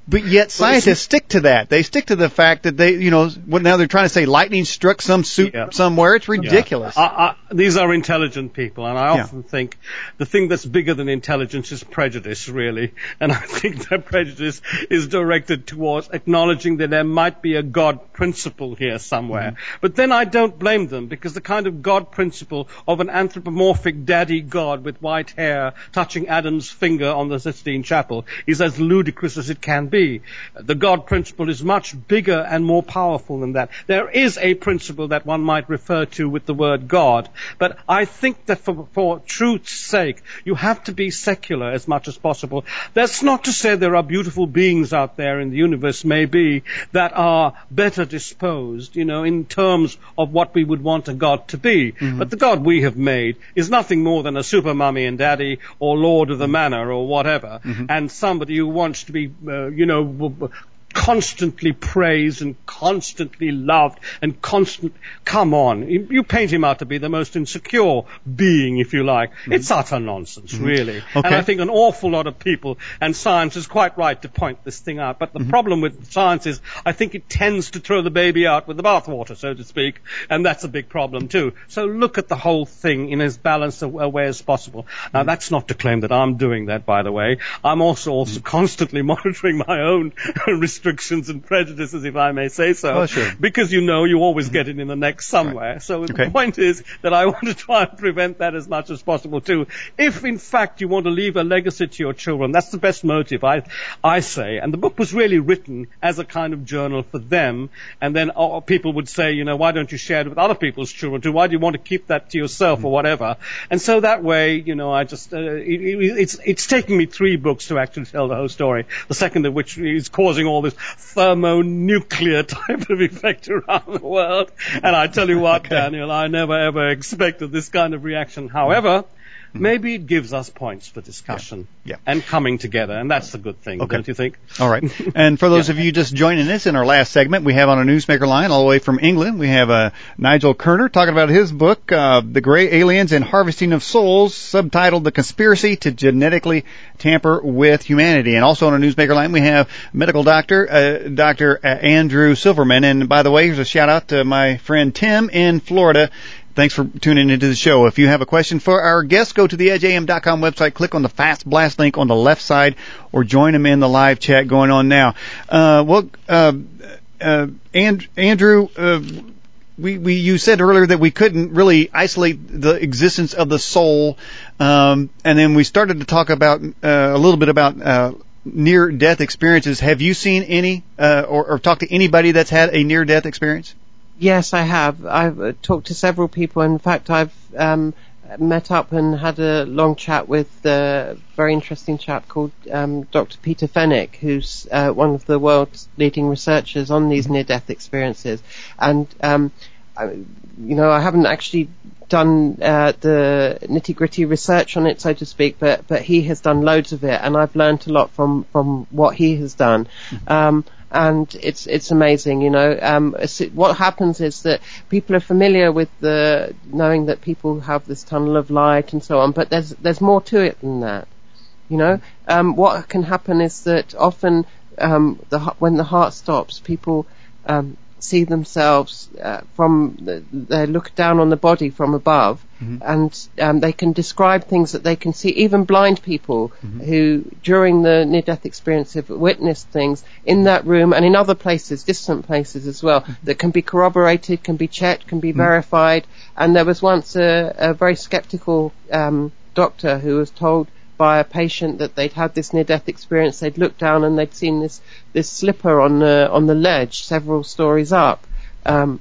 But yet scientists stick to that. They stick to the fact that they, you know, what now they're trying to say lightning struck some suit
yeah.
somewhere. It's ridiculous.
Yeah. I, I, these are intelligent people, and I often yeah. think the thing that's bigger than intelligence is prejudice, really. And I think that prejudice is directed towards acknowledging that there might be a God principle here somewhere. Mm-hmm. But then I don't blame them, because the kind of God principle of an anthropomorphic daddy God with white hair touching Adam's finger on the Sistine Chapel is as ludicrous as it can be. Be. The God principle is much bigger and more powerful than that. There is a principle that one might refer to with the word God, but I think that for, for truth's sake, you have to be secular as much as possible. That's not to say there are beautiful beings out there in the universe, maybe, that are better disposed, you know, in terms of what we would want a God to be. Mm-hmm. But the God we have made is nothing more than a super mummy and daddy or Lord of the Manor or whatever, mm-hmm. and somebody who wants to be, uh, you know, constantly praised and constantly loved and constant. Come on, you, you paint him out to be the most insecure being, if you like. Mm-hmm. It's utter nonsense, mm-hmm. really. Okay. And I think an awful lot of people, and science is quite right to point this thing out. But the mm-hmm. problem with science is, I think it tends to throw the baby out with the bathwater, so to speak, and that's a big problem too. So look at the whole thing in as balanced a, a way as possible. Now, mm-hmm. that's not to claim that I'm doing that, by the way. I'm also also mm-hmm. constantly monitoring my own restrictions. Restrictions and prejudices, if I may say so,
oh, sure.
because you know you always get it in the neck somewhere. Right. So okay. the point is that I want to try and prevent that as much as possible too. If in fact you want to leave a legacy to your children, that's the best motive, I I say. And the book was really written as a kind of journal for them. And then oh, people would say, you know, why don't you share it with other people's children too? Why do you want to keep that to yourself mm-hmm. or whatever? And so that way, you know, I just uh, it, it, it's it's taken me three books to actually tell the whole story. The second of which is causing all this thermonuclear type of effect around the world. And I tell you what, okay. Daniel, I never ever expected this kind of reaction. However, maybe it gives us points for discussion yeah. Yeah. and coming together, and that's a good thing, okay. don't you think?
All right. And for those yeah. of you just joining us in our last segment, we have on a Newsmaker line all the way from England, we have uh, Nigel Kerner talking about his book, uh, The Gray Aliens and Harvesting of Souls, subtitled The Conspiracy to Genetically Tamper with Humanity. And also on a Newsmaker line, we have medical doctor, uh, Doctor Andrew Silverman. And by the way, here's a shout out to my friend Tim in Florida. Thanks for tuning into the show. If you have a question for our guests, go to the edge a m dot com website, click on the Fast Blast link on the left side, or join them in the live chat going on now. Uh, well, uh, uh, and, Andrew, uh, we, we, you said earlier that we couldn't really isolate the existence of the soul, um, and then we started to talk about, uh, a little bit about, uh, near-death experiences. Have you seen any, uh, or, or talked to anybody that's had a near-death experience?
Yes, I have. I've uh, talked to several people. In fact, I've um, met up and had a long chat with a very interesting chap called um, Doctor Peter Fenwick, who's uh, one of the world's leading researchers on these near-death experiences. And, um, I, you know, I haven't actually done uh, the nitty-gritty research on it, so to speak, but, but he has done loads of it, and I've learned a lot from, from what he has done. Mm-hmm. Um, And it's it's amazing, you know. Um, what happens is that people are familiar with the knowing that people have this tunnel of light and so on, but there's there's more to it than that, you know. Um, what can happen is that often um, the when the heart stops, people um, see themselves uh, from the, they look down on the body from above, mm-hmm. and um, they can describe things that they can see. Even blind people mm-hmm. who, during the near-death experience, have witnessed things in that room and in other places, distant places as well, mm-hmm. that can be corroborated, can be checked, can be mm-hmm. verified. And there was once a, a very skeptical um, doctor who was told by a patient that they'd had this near-death experience. They'd looked down and they'd seen this this slipper on the on the ledge several stories up, um,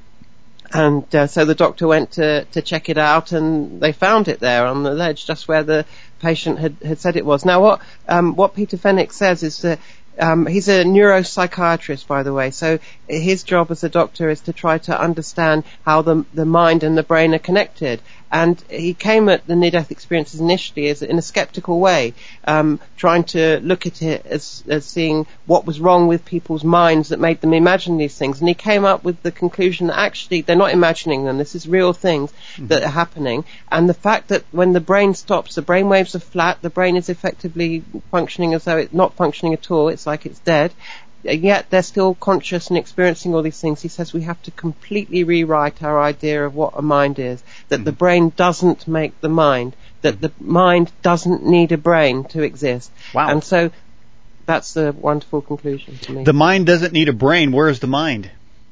and uh, so the doctor went to to check it out, and they found it there on the ledge, just where the patient had had said it was. Now, what um, what Peter Fenwick says is that. Um, he's a neuropsychiatrist, by the way, so his job as a doctor is to try to understand how the the mind and the brain are connected. And he came at the near-death experiences initially as in a skeptical way, um, trying to look at it as, as seeing what was wrong with people's minds that made them imagine these things. And he came up with the conclusion that actually they're not imagining them. This is real things mm-hmm. that are happening. And the fact that when the brain stops, the brain waves are flat, the brain is effectively functioning as though it's not functioning at all. It's looks like it's dead, and yet they're still conscious and experiencing all these things. He says we have to completely rewrite our idea of what a mind is, that mm-hmm. the brain doesn't make the mind, that the mind doesn't need a brain to exist.
Wow.
And so that's the wonderful conclusion to me.
The mind doesn't need a brain. Where is the mind?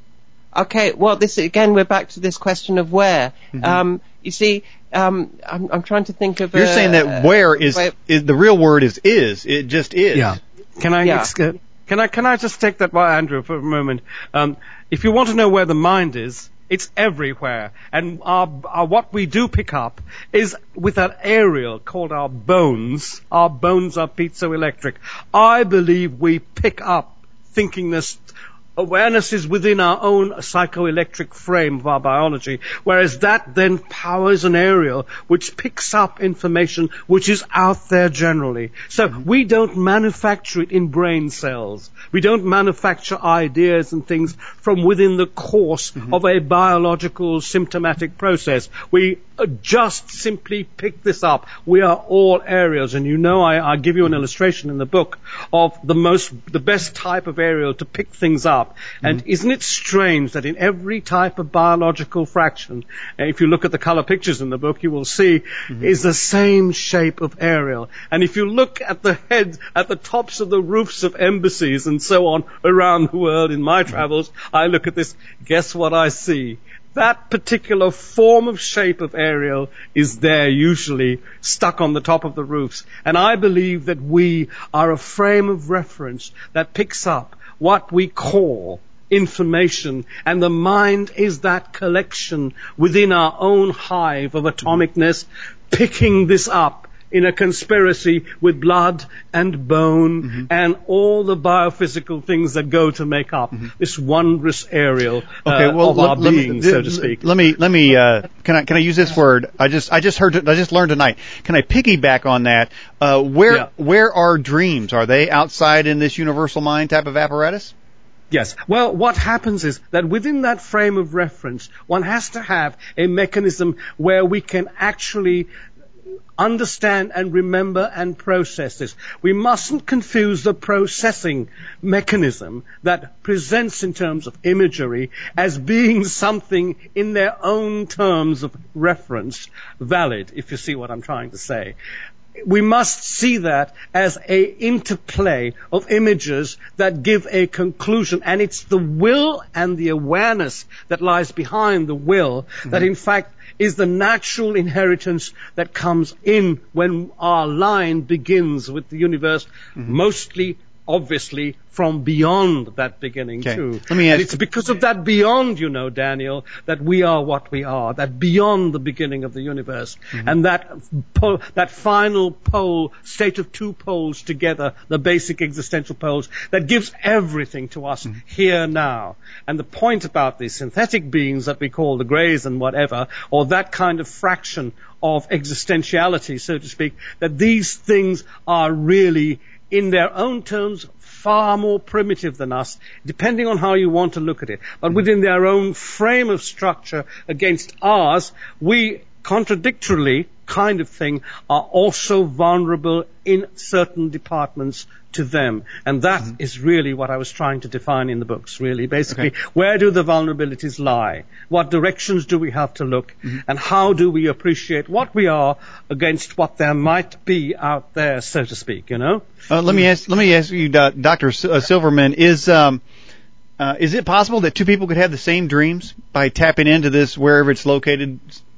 Okay, well, this again, we're back to this question of where.
Mm-hmm.
Um, you see, um, I'm, I'm trying to think of.
You're
a,
saying that where is, is the real word is is. It just is.
Yeah. Can I?
Yeah.
Ex- can I? Can I just take that by Andrew for a moment? Um, if you want to know where the mind is, it's everywhere, and our, our what we do pick up is with that aerial called our bones. Our bones are piezoelectric. I believe we pick up thinkingness. Awareness is within our own psychoelectric frame of our biology, whereas that then powers an aerial which picks up information which is out there generally. So we don't manufacture it in brain cells. We don't manufacture ideas and things from within the course mm-hmm. of a biological symptomatic process. We just simply pick this up. We are all aerials, and you know I, I give you an illustration in the book of the most, the best type of aerial to pick things up. And mm-hmm. isn't it strange that in every type of biological fraction, if you look at the color pictures in the book, you will see mm-hmm. is the same shape of aerial. And if you look at the heads, at the tops of the roofs of embassies and so on around the world in my travels, I look at this, guess what I see? That particular form of shape of aerial is there usually stuck on the top of the roofs. And I believe that we are a frame of reference that picks up what we call information, and the mind is that collection within our own hive of atomicness, picking this up in a conspiracy with blood and bone mm-hmm. and all the biophysical things that go to make up mm-hmm. this wondrous aerial uh,
okay, well,
of
let,
our
let
being,
me,
so to speak.
Let me, let me, uh, can I, can I use this word? I just, I just heard, I just learned tonight. Can I piggyback on that? Uh, where,
yeah.
where are dreams? Are they outside in this universal mind type of apparatus?
Yes. Well, what happens is that within that frame of reference, one has to have a mechanism where we can actually understand and remember and process this. We mustn't confuse the processing mechanism that presents in terms of imagery as being something in their own terms of reference valid, if you see what I'm trying to say. We must see that as a interplay of images that give a conclusion, and it's the will and the awareness that lies behind the will mm-hmm. that in fact is the natural inheritance that comes in when our line begins with the universe, mm-hmm. mostly obviously from beyond that beginning
okay.
too.
Let me ask
and it's because of that beyond, you know, Daniel, that we are what we are, that beyond the beginning of the universe. Mm-hmm. And that po- that final pole, state of two poles together, the basic existential poles, that gives everything to us mm-hmm. here now. And the point about these synthetic beings that we call the greys and whatever, or that kind of fraction of existentiality, so to speak, that these things are really in their own terms, far more primitive than us, depending on how you want to look at it. But within their own frame of structure against ours, we contradictorily, kind of thing, are also vulnerable in certain departments to them. And that mm-hmm. is really what I was trying to define in the books, really. Basically, okay. where do the vulnerabilities lie? What directions do we have to look? Mm-hmm. And how do we appreciate what we are against what there might be out there, so to speak, you know?
Uh, let me ask, let me ask you, Doctor Silverman, is, um, uh, is it possible that two people could have the same dreams by tapping into this wherever it's located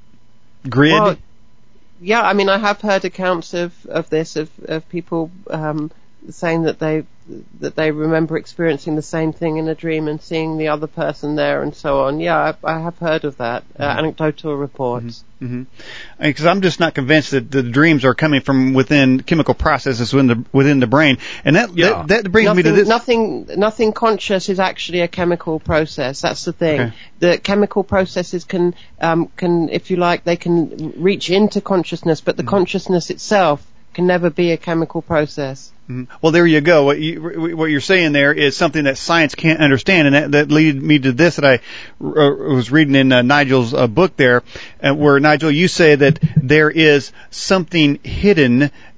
grid?
Well, yeah, I mean, I have heard accounts of, of this, of, of people, um, saying that they that they remember experiencing the same thing in a dream and seeing the other person there and so on. Yeah, I, I have heard of that, uh, mm-hmm. anecdotal reports.
Mm-hmm. Because mm-hmm. I'm just not convinced that the dreams are coming from within chemical processes within the within the brain, and that yeah. that, that brings
nothing,
me to this.
Nothing, nothing conscious is actually a chemical process. That's the thing.
Okay.
The chemical processes can um, can, if you like, they can reach into consciousness, but the mm-hmm. consciousness itself can never be a chemical process.
Mm-hmm. Well, there you go. What, you, what you're saying there is something that science can't understand, and that, that leads me to this that I uh, was reading in uh, Nigel's uh, book there, uh, where, Nigel, you say that there is something hidden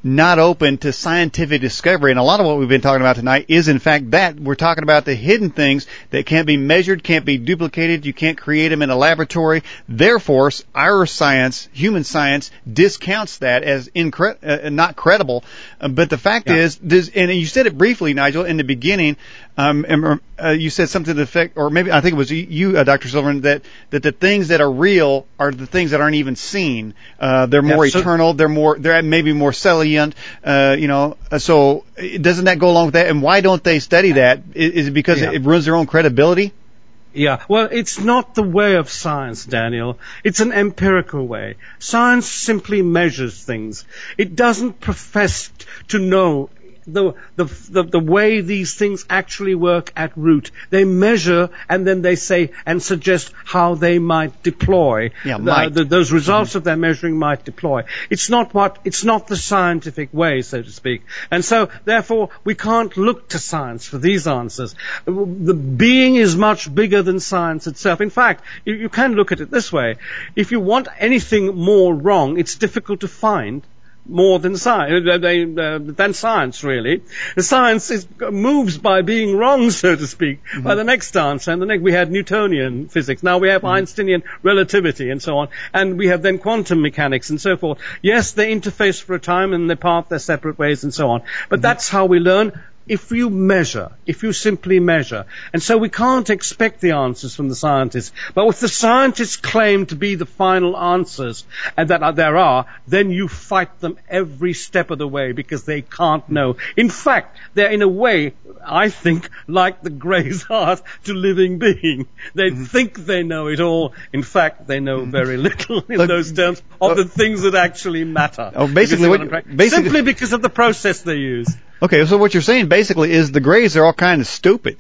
not open to scientific discovery. And a lot of what we've been talking about tonight is, in fact, that. We're talking about the hidden things that can't be measured, can't be duplicated. You can't create them in a laboratory. Therefore, our science, human science, discounts that as incre- uh, not credible. Uh, but the fact
Yeah.
is, this, and you said it briefly, Nigel, in the beginning. Um, and, uh, you said something to the effect, or maybe I think it was you, uh, Doctor Silverman, that that the things that are real are the things that aren't even seen. Uh, they're more
Yeah, so-
eternal. They're more. They're maybe more salient. Uh, you know. Uh, so doesn't that go along with that? And why don't they study that? Is, is it because
Yeah.
it, it ruins their own credibility?
Yeah, well, it's not the way of science, Daniel. It's an empirical way. Science simply measures things. It doesn't profess to know the, the, the, the way these things actually work at root. They measure and then they say and suggest how they might deploy.
Yeah,
the,
might.
The, those results mm-hmm. of their measuring might deploy. It's not what, it's not the scientific way, so to speak. And so, therefore, we can't look to science for these answers. The being is much bigger than science itself. In fact, you, you can look at it this way. If you want anything more wrong, it's difficult to find more than science, uh, uh, than science, really. The science is, moves by being wrong, so to speak, mm-hmm. by the next answer. And the next, we had Newtonian physics. Now we have mm-hmm. Einsteinian relativity and so on. And we have then quantum mechanics and so forth. Yes, they interface for a time and they part their separate ways and so on. But mm-hmm. that's how we learn. If you measure, if you simply measure. And so we can't expect the answers from the scientists. But if the scientists claim to be the final answers, and that there are, then you fight them every step of the way because they can't know. In fact, they're in a way, I think, like the Gray's heart to living being. They mm-hmm. think they know it all. In fact, they know very little in
Look,
those terms of
uh,
the things that actually matter.
Oh, basically, what,
what
basically,
simply because of the process they use.
Okay, so what you're saying basically is the Greys are all kind of stupid.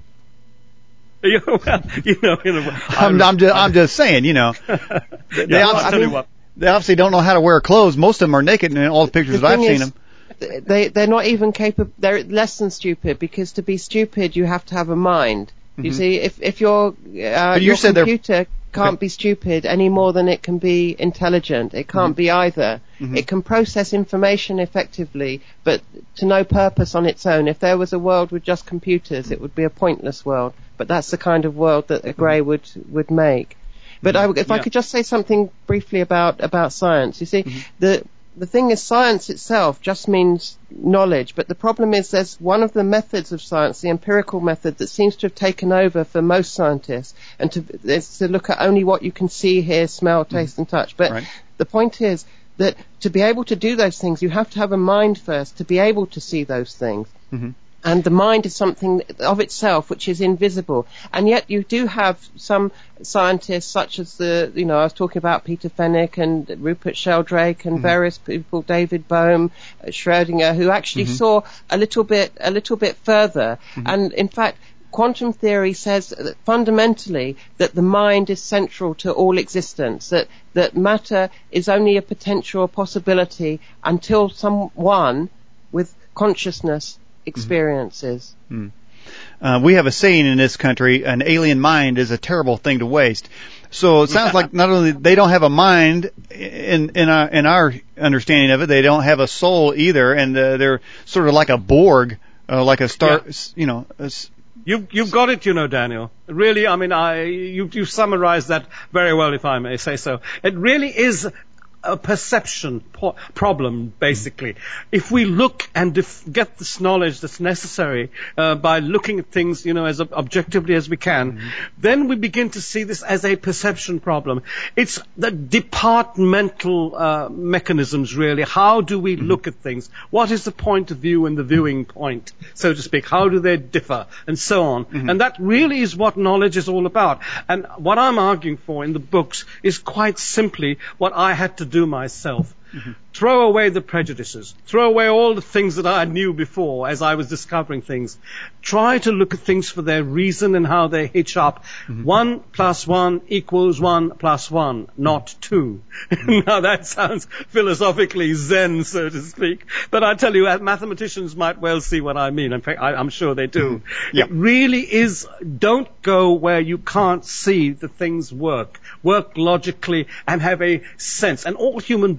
Yeah, well, you know, in a,
I'm, I'm, just, I'm just saying, you know, they,
yeah,
obviously,
I'll tell you what.
they obviously don't know how to wear clothes. Most of them are naked in all the pictures
The
that I've
thing
seen
is,
them.
They, they're not even capable, they're less than stupid, because to be stupid you have to have a mind. You
Mm-hmm.
see, if, if your, uh,
you
your
said they're-
computer can't be stupid any more than it can be intelligent. It can't
Mm-hmm.
be either.
Mm-hmm.
It can process information effectively, but to no purpose on its own. If there was a world with just computers, it would be a pointless world. But that's the kind of world that a Gray would, would make. But I, if
Yeah.
I could just say something briefly about, about science. You see,
Mm-hmm.
the, the thing is, science itself just means knowledge, but the problem is there's one of the methods of science, the empirical method, that seems to have taken over for most scientists, and to, is to look at only what you can see, hear, smell, taste, and touch. But
Right.
the point is that to be able to do those things, you have to have a mind first to be able to see those things.
Mm-hmm.
And the mind is something of itself which is invisible. And yet you do have some scientists such as the, you know, I was talking about Peter Fenwick and Rupert Sheldrake and mm-hmm. various people, David Bohm, uh, Schrödinger, who actually mm-hmm. saw a little bit, a little bit further. Mm-hmm. And in fact, quantum theory says that fundamentally that the mind is central to all existence, that, that matter is only a potential or possibility until someone with consciousness experiences.
Mm. Uh, we have a saying in this country, an alien mind is a terrible thing to waste. So it sounds like not only they don't have a mind in in our, in our understanding of it, they don't have a soul either, and uh, they're sort of like a Borg, uh, like a star,
Yeah.
you know. A,
You've, you've got it, you know, Daniel. Really, I mean, I, you, you summarized that very well, if I may say so. It really is a perception po- problem, basically. If we look and def- get this knowledge that's necessary uh, by looking at things, you know, as ob- objectively as we can, mm-hmm. then we begin to see this as a perception problem. It's the departmental uh, mechanisms, really. How do we mm-hmm. look at things? What is the point of view and the viewing point, so to speak? How do they differ? And so on. Mm-hmm. And that really is what knowledge is all about. And what I'm arguing for in the books is quite simply what I had to do do myself. Mm-hmm. Throw away the prejudices. Throw away all the things that I knew before as I was discovering things. Try to look at things for their reason and how they hitch up. Mm-hmm. One plus one equals one plus one, not two. Mm-hmm. Now that sounds philosophically Zen, so to speak. But I tell you, mathematicians might well see what I mean. In fact, I, I'm sure they do. Mm-hmm. Yep. It really is, don't go where you can't see the things work. Work logically and have a sense. And all human beings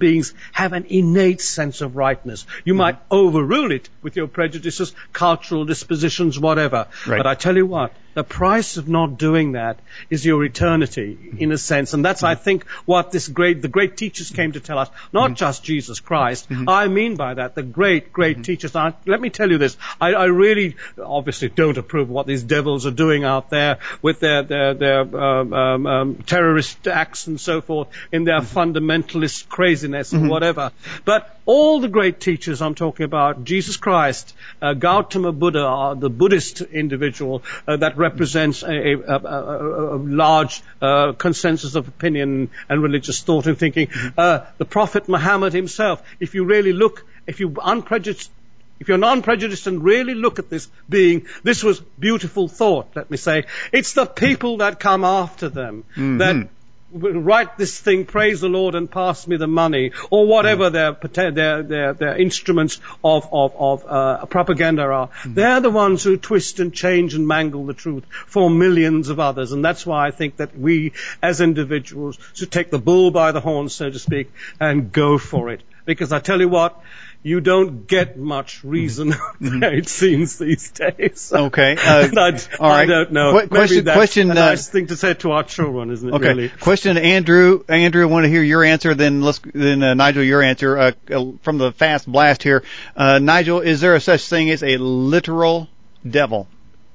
have an innate sense of rightness. You mm-hmm. might overrule it with your prejudices, cultural dispositions, whatever.
Right.
But I tell you what, the price of not doing that is your eternity, in a sense. And that's, I think, what this great, the great teachers came to tell us. Not mm-hmm. just Jesus Christ. Mm-hmm. I mean by that, the great, great mm-hmm. teachers. Now, let me tell you this. I, I really, obviously, don't approve of what these devils are doing out there with their, their, their um, um, um, terrorist acts and so forth, in their mm-hmm. fundamentalist craziness mm-hmm. and whatever. But all the great teachers I'm talking about, Jesus Christ, uh, Gautama Buddha, uh, the Buddhist individual uh, that represents a, a, a, a, a large uh, consensus of opinion and religious thought and thinking, mm-hmm. uh, the Prophet Muhammad himself, if you really look, if you unprejudiced, if you're non-prejudiced and really look at this being, this was beautiful thought, let me say. It's the people that come after them mm-hmm. that write this thing, praise the Lord and pass me the money, or whatever mm-hmm. their, their, their, their instruments of, of, of uh, propaganda are. Mm-hmm. They're the ones who twist and change and mangle the truth for millions of others. And that's why I think that we, as individuals, should take the bull by the horns, so to speak, and go for it. Because I tell you what, you don't get much reason, mm-hmm. it seems, these days.
Okay. Uh,
I,
all right.
I don't know.
Qu-
Maybe
question,
that's
question,
a
uh,
nice thing to say to our children, isn't it,
okay.
really?
Question to Andrew. Andrew, I want to hear your answer, then let's, then uh, Nigel, your answer, uh, from the fast blast here. Uh, Nigel, is there a such thing as a literal devil?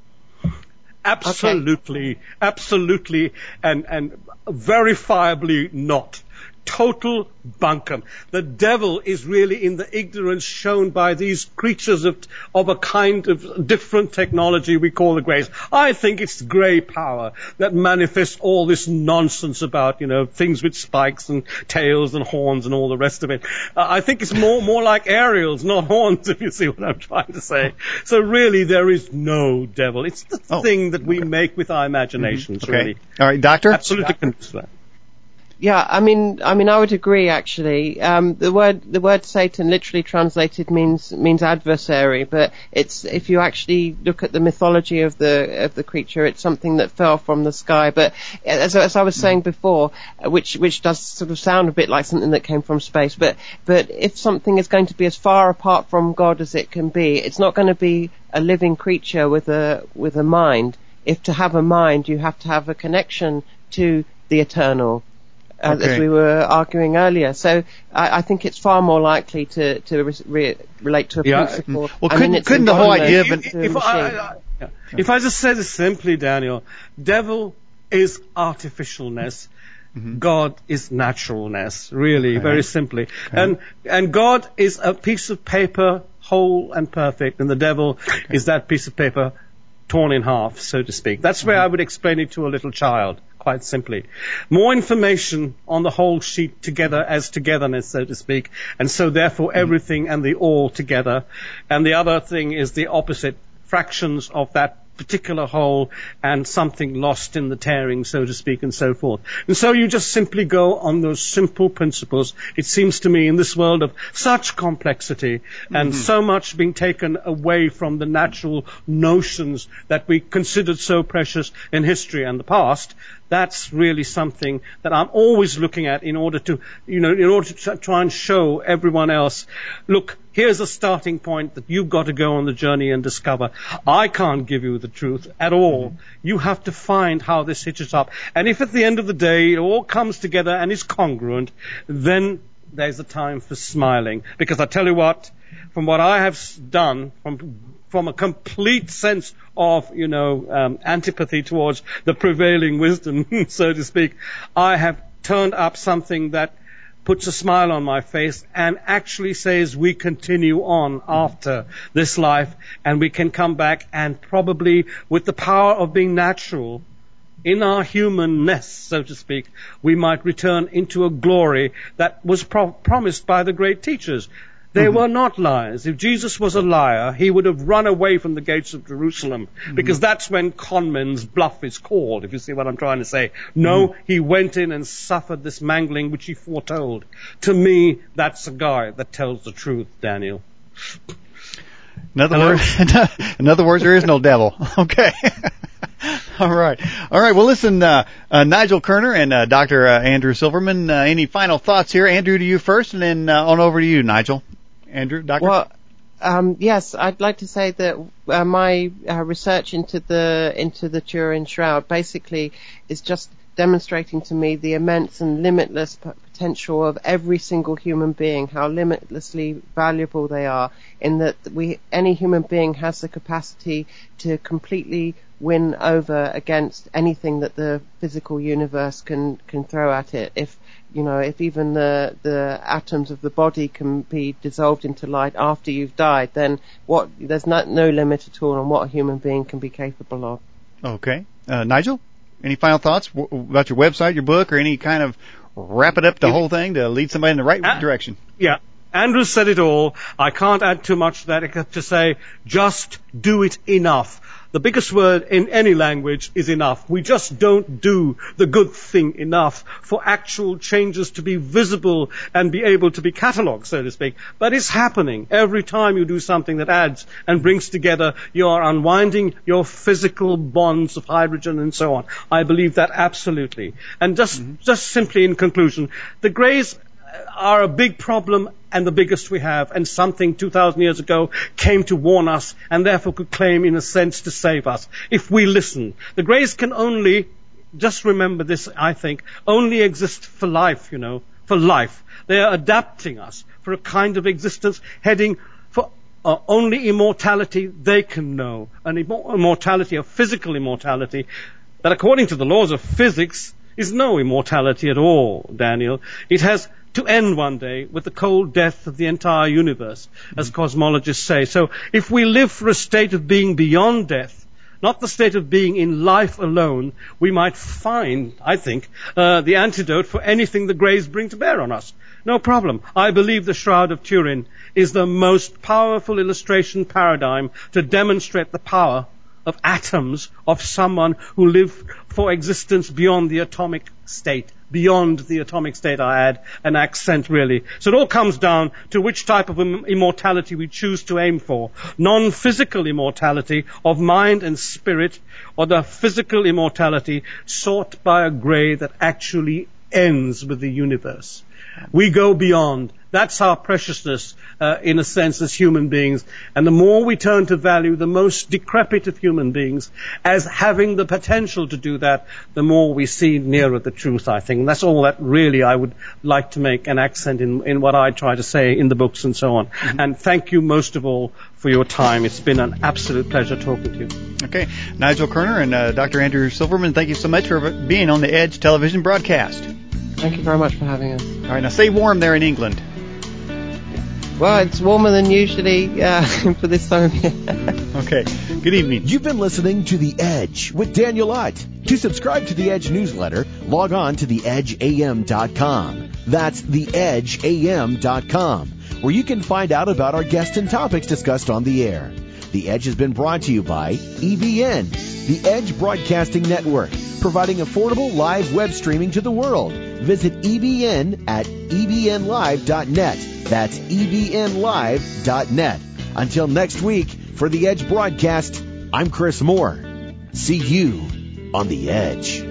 Absolutely. Okay. Absolutely. And, and verifiably not. Total bunkum. The devil is really in the ignorance shown by these creatures of, of a kind of different technology we call the greys. I think it's grey power that manifests all this nonsense about, you know, things with spikes and tails and horns and all the rest of it. Uh, I think it's more, more like aerials, not horns, if you see what I'm trying to say. So really there is no devil. It's the oh, thing that we okay. make with our imaginations,
mm-hmm. okay.
really.
All right, Doctor?
Absolutely convinced of that.
Yeah, I mean, I mean, I would agree. Actually, um, the word the word Satan literally translated means means adversary, but it's if you actually look at the mythology of the of the creature, it's something that fell from the sky. But as, as I was saying before, which which does sort of sound a bit like something that came from space, but but if something is going to be as far apart from God as it can be, it's not going to be a living creature with a with a mind. If to have a mind, you have to have a connection to the eternal. Uh, okay. As we were arguing earlier. So I, I think it's far more likely to, to re- re- relate to a
yeah.
principle.
Well, couldn't, couldn't the whole idea of an...
If, if, I, I, yeah. if I just said it simply, Daniel, devil is artificialness. Mm-hmm. God is naturalness, really, okay. very simply. Okay. And and God is a piece of paper, whole and perfect, and the devil okay. is that piece of paper torn in half, so to speak. That's where mm-hmm. I would explain it to a little child, quite simply. More information on the whole sheet together as togetherness, so to speak, and so therefore mm-hmm. everything and the all together. And the other thing is the opposite, fractions of that particular whole and something lost in the tearing, so to speak, and so forth. And so you just simply go on those simple principles. It seems to me in this world of such complexity mm-hmm. and so much being taken away from the natural notions that we considered so precious in history and the past, that's really something that I'm always looking at in order to, you know, in order to try and show everyone else, look, here's a starting point that you've got to go on the journey and discover. I can't give you the truth at all. Mm-hmm. You have to find how this hitches up. And if at the end of the day it all comes together and is congruent, then there's a time for smiling. Because I tell you what, from what I have done, from from a complete sense of, you know, um, antipathy towards the prevailing wisdom, so to speak, I have turned up something that puts a smile on my face and actually says we continue on after this life and we can come back and probably with the power of being natural in our humanness, so to speak, we might return into a glory that was pro- promised by the great teachers. They mm-hmm. were not liars. If Jesus was a liar, he would have run away from the gates of Jerusalem, mm-hmm. because that's when conmen's bluff is called, if you see what I'm trying to say. No, mm-hmm. he went in and suffered this mangling which he foretold. To me, that's a guy that tells the truth, Daniel.
In other words, in other words, there is no devil. Okay. All right. All right. Well, listen, uh, uh, Nigel Kerner and uh, Doctor Uh, Andrew Silverman, uh, any final thoughts here? Andrew, to you first, and then uh, on over to you, Nigel. Andrew, Doctor
Well, um, yes, I'd like to say that uh, my uh, research into the into the Turin Shroud basically is just demonstrating to me the immense and limitless p- potential of every single human being, how limitlessly valuable they are, in that we any human being has the capacity to completely win over against anything that the physical universe can can throw at it. If you know, if even the the atoms of the body can be dissolved into light after you've died, then what? There's not no limit at all on what a human being can be capable of.
Okay, uh, Nigel, any final thoughts w- about your website, your book, or any kind of wrap it up the whole thing to lead somebody in the right
uh,
direction?
Yeah. Andrew said it all. I can't add too much to that except to say, just do it enough. The biggest word in any language is enough. We just don't do the good thing enough for actual changes to be visible and be able to be catalogued, so to speak. But it's happening. Every time you do something that adds and brings together, you are unwinding your physical bonds of hydrogen and so on. I believe that absolutely. And just, mm-hmm. just simply in conclusion, the Greys are a big problem and the biggest we have, and something two thousand years ago came to warn us and therefore could claim in a sense to save us if we listen. The Greys can only, just remember this, I think, only exist for life, you know, for life. They are adapting us for a kind of existence heading for uh, only immortality they can know, an immortality, a physical immortality that according to the laws of physics is no immortality at all, Daniel. It has to end one day with the cold death of the entire universe, as mm-hmm. cosmologists say. So if we live for a state of being beyond death, not the state of being in life alone, we might find, I think, uh, the antidote for anything the Greys bring to bear on us. No problem. I believe the Shroud of Turin is the most powerful illustration paradigm to demonstrate the power of atoms of someone who live for existence beyond the atomic state. Beyond the atomic state, I add an accent really. So it all comes down to which type of immortality we choose to aim for. Non-physical immortality of mind and spirit, or the physical immortality sought by a Grey that actually ends with the universe. We go beyond. That's our preciousness, uh, in a sense, as human beings. And the more we turn to value the most decrepit of human beings as having the potential to do that, the more we see nearer the truth, I think. And that's all that really I would like to make an accent in, in what I try to say in the books and so on. Mm-hmm. And thank you most of all for your time. It's been an absolute pleasure talking to you.
Okay. Nigel Kerner and uh, Doctor Andrew Silverman, thank you so much for being on the Edge television broadcast.
Thank you very much for having us.
All right, now stay warm there in England.
Well, it's warmer than usually uh, for this time of year.
Okay, good evening.
You've been listening to The Edge with Daniel Ott. To subscribe to The Edge newsletter, log on to the edge a m dot com. That's the edge a m dot com, where you can find out about our guests and topics discussed on the air. The Edge has been brought to you by E B N, the Edge Broadcasting Network, providing affordable live web streaming to the world. Visit E B N at e b n live dot net. That's e b n live dot net. Until next week, for the Edge broadcast, I'm Chris Moore. See you on the Edge.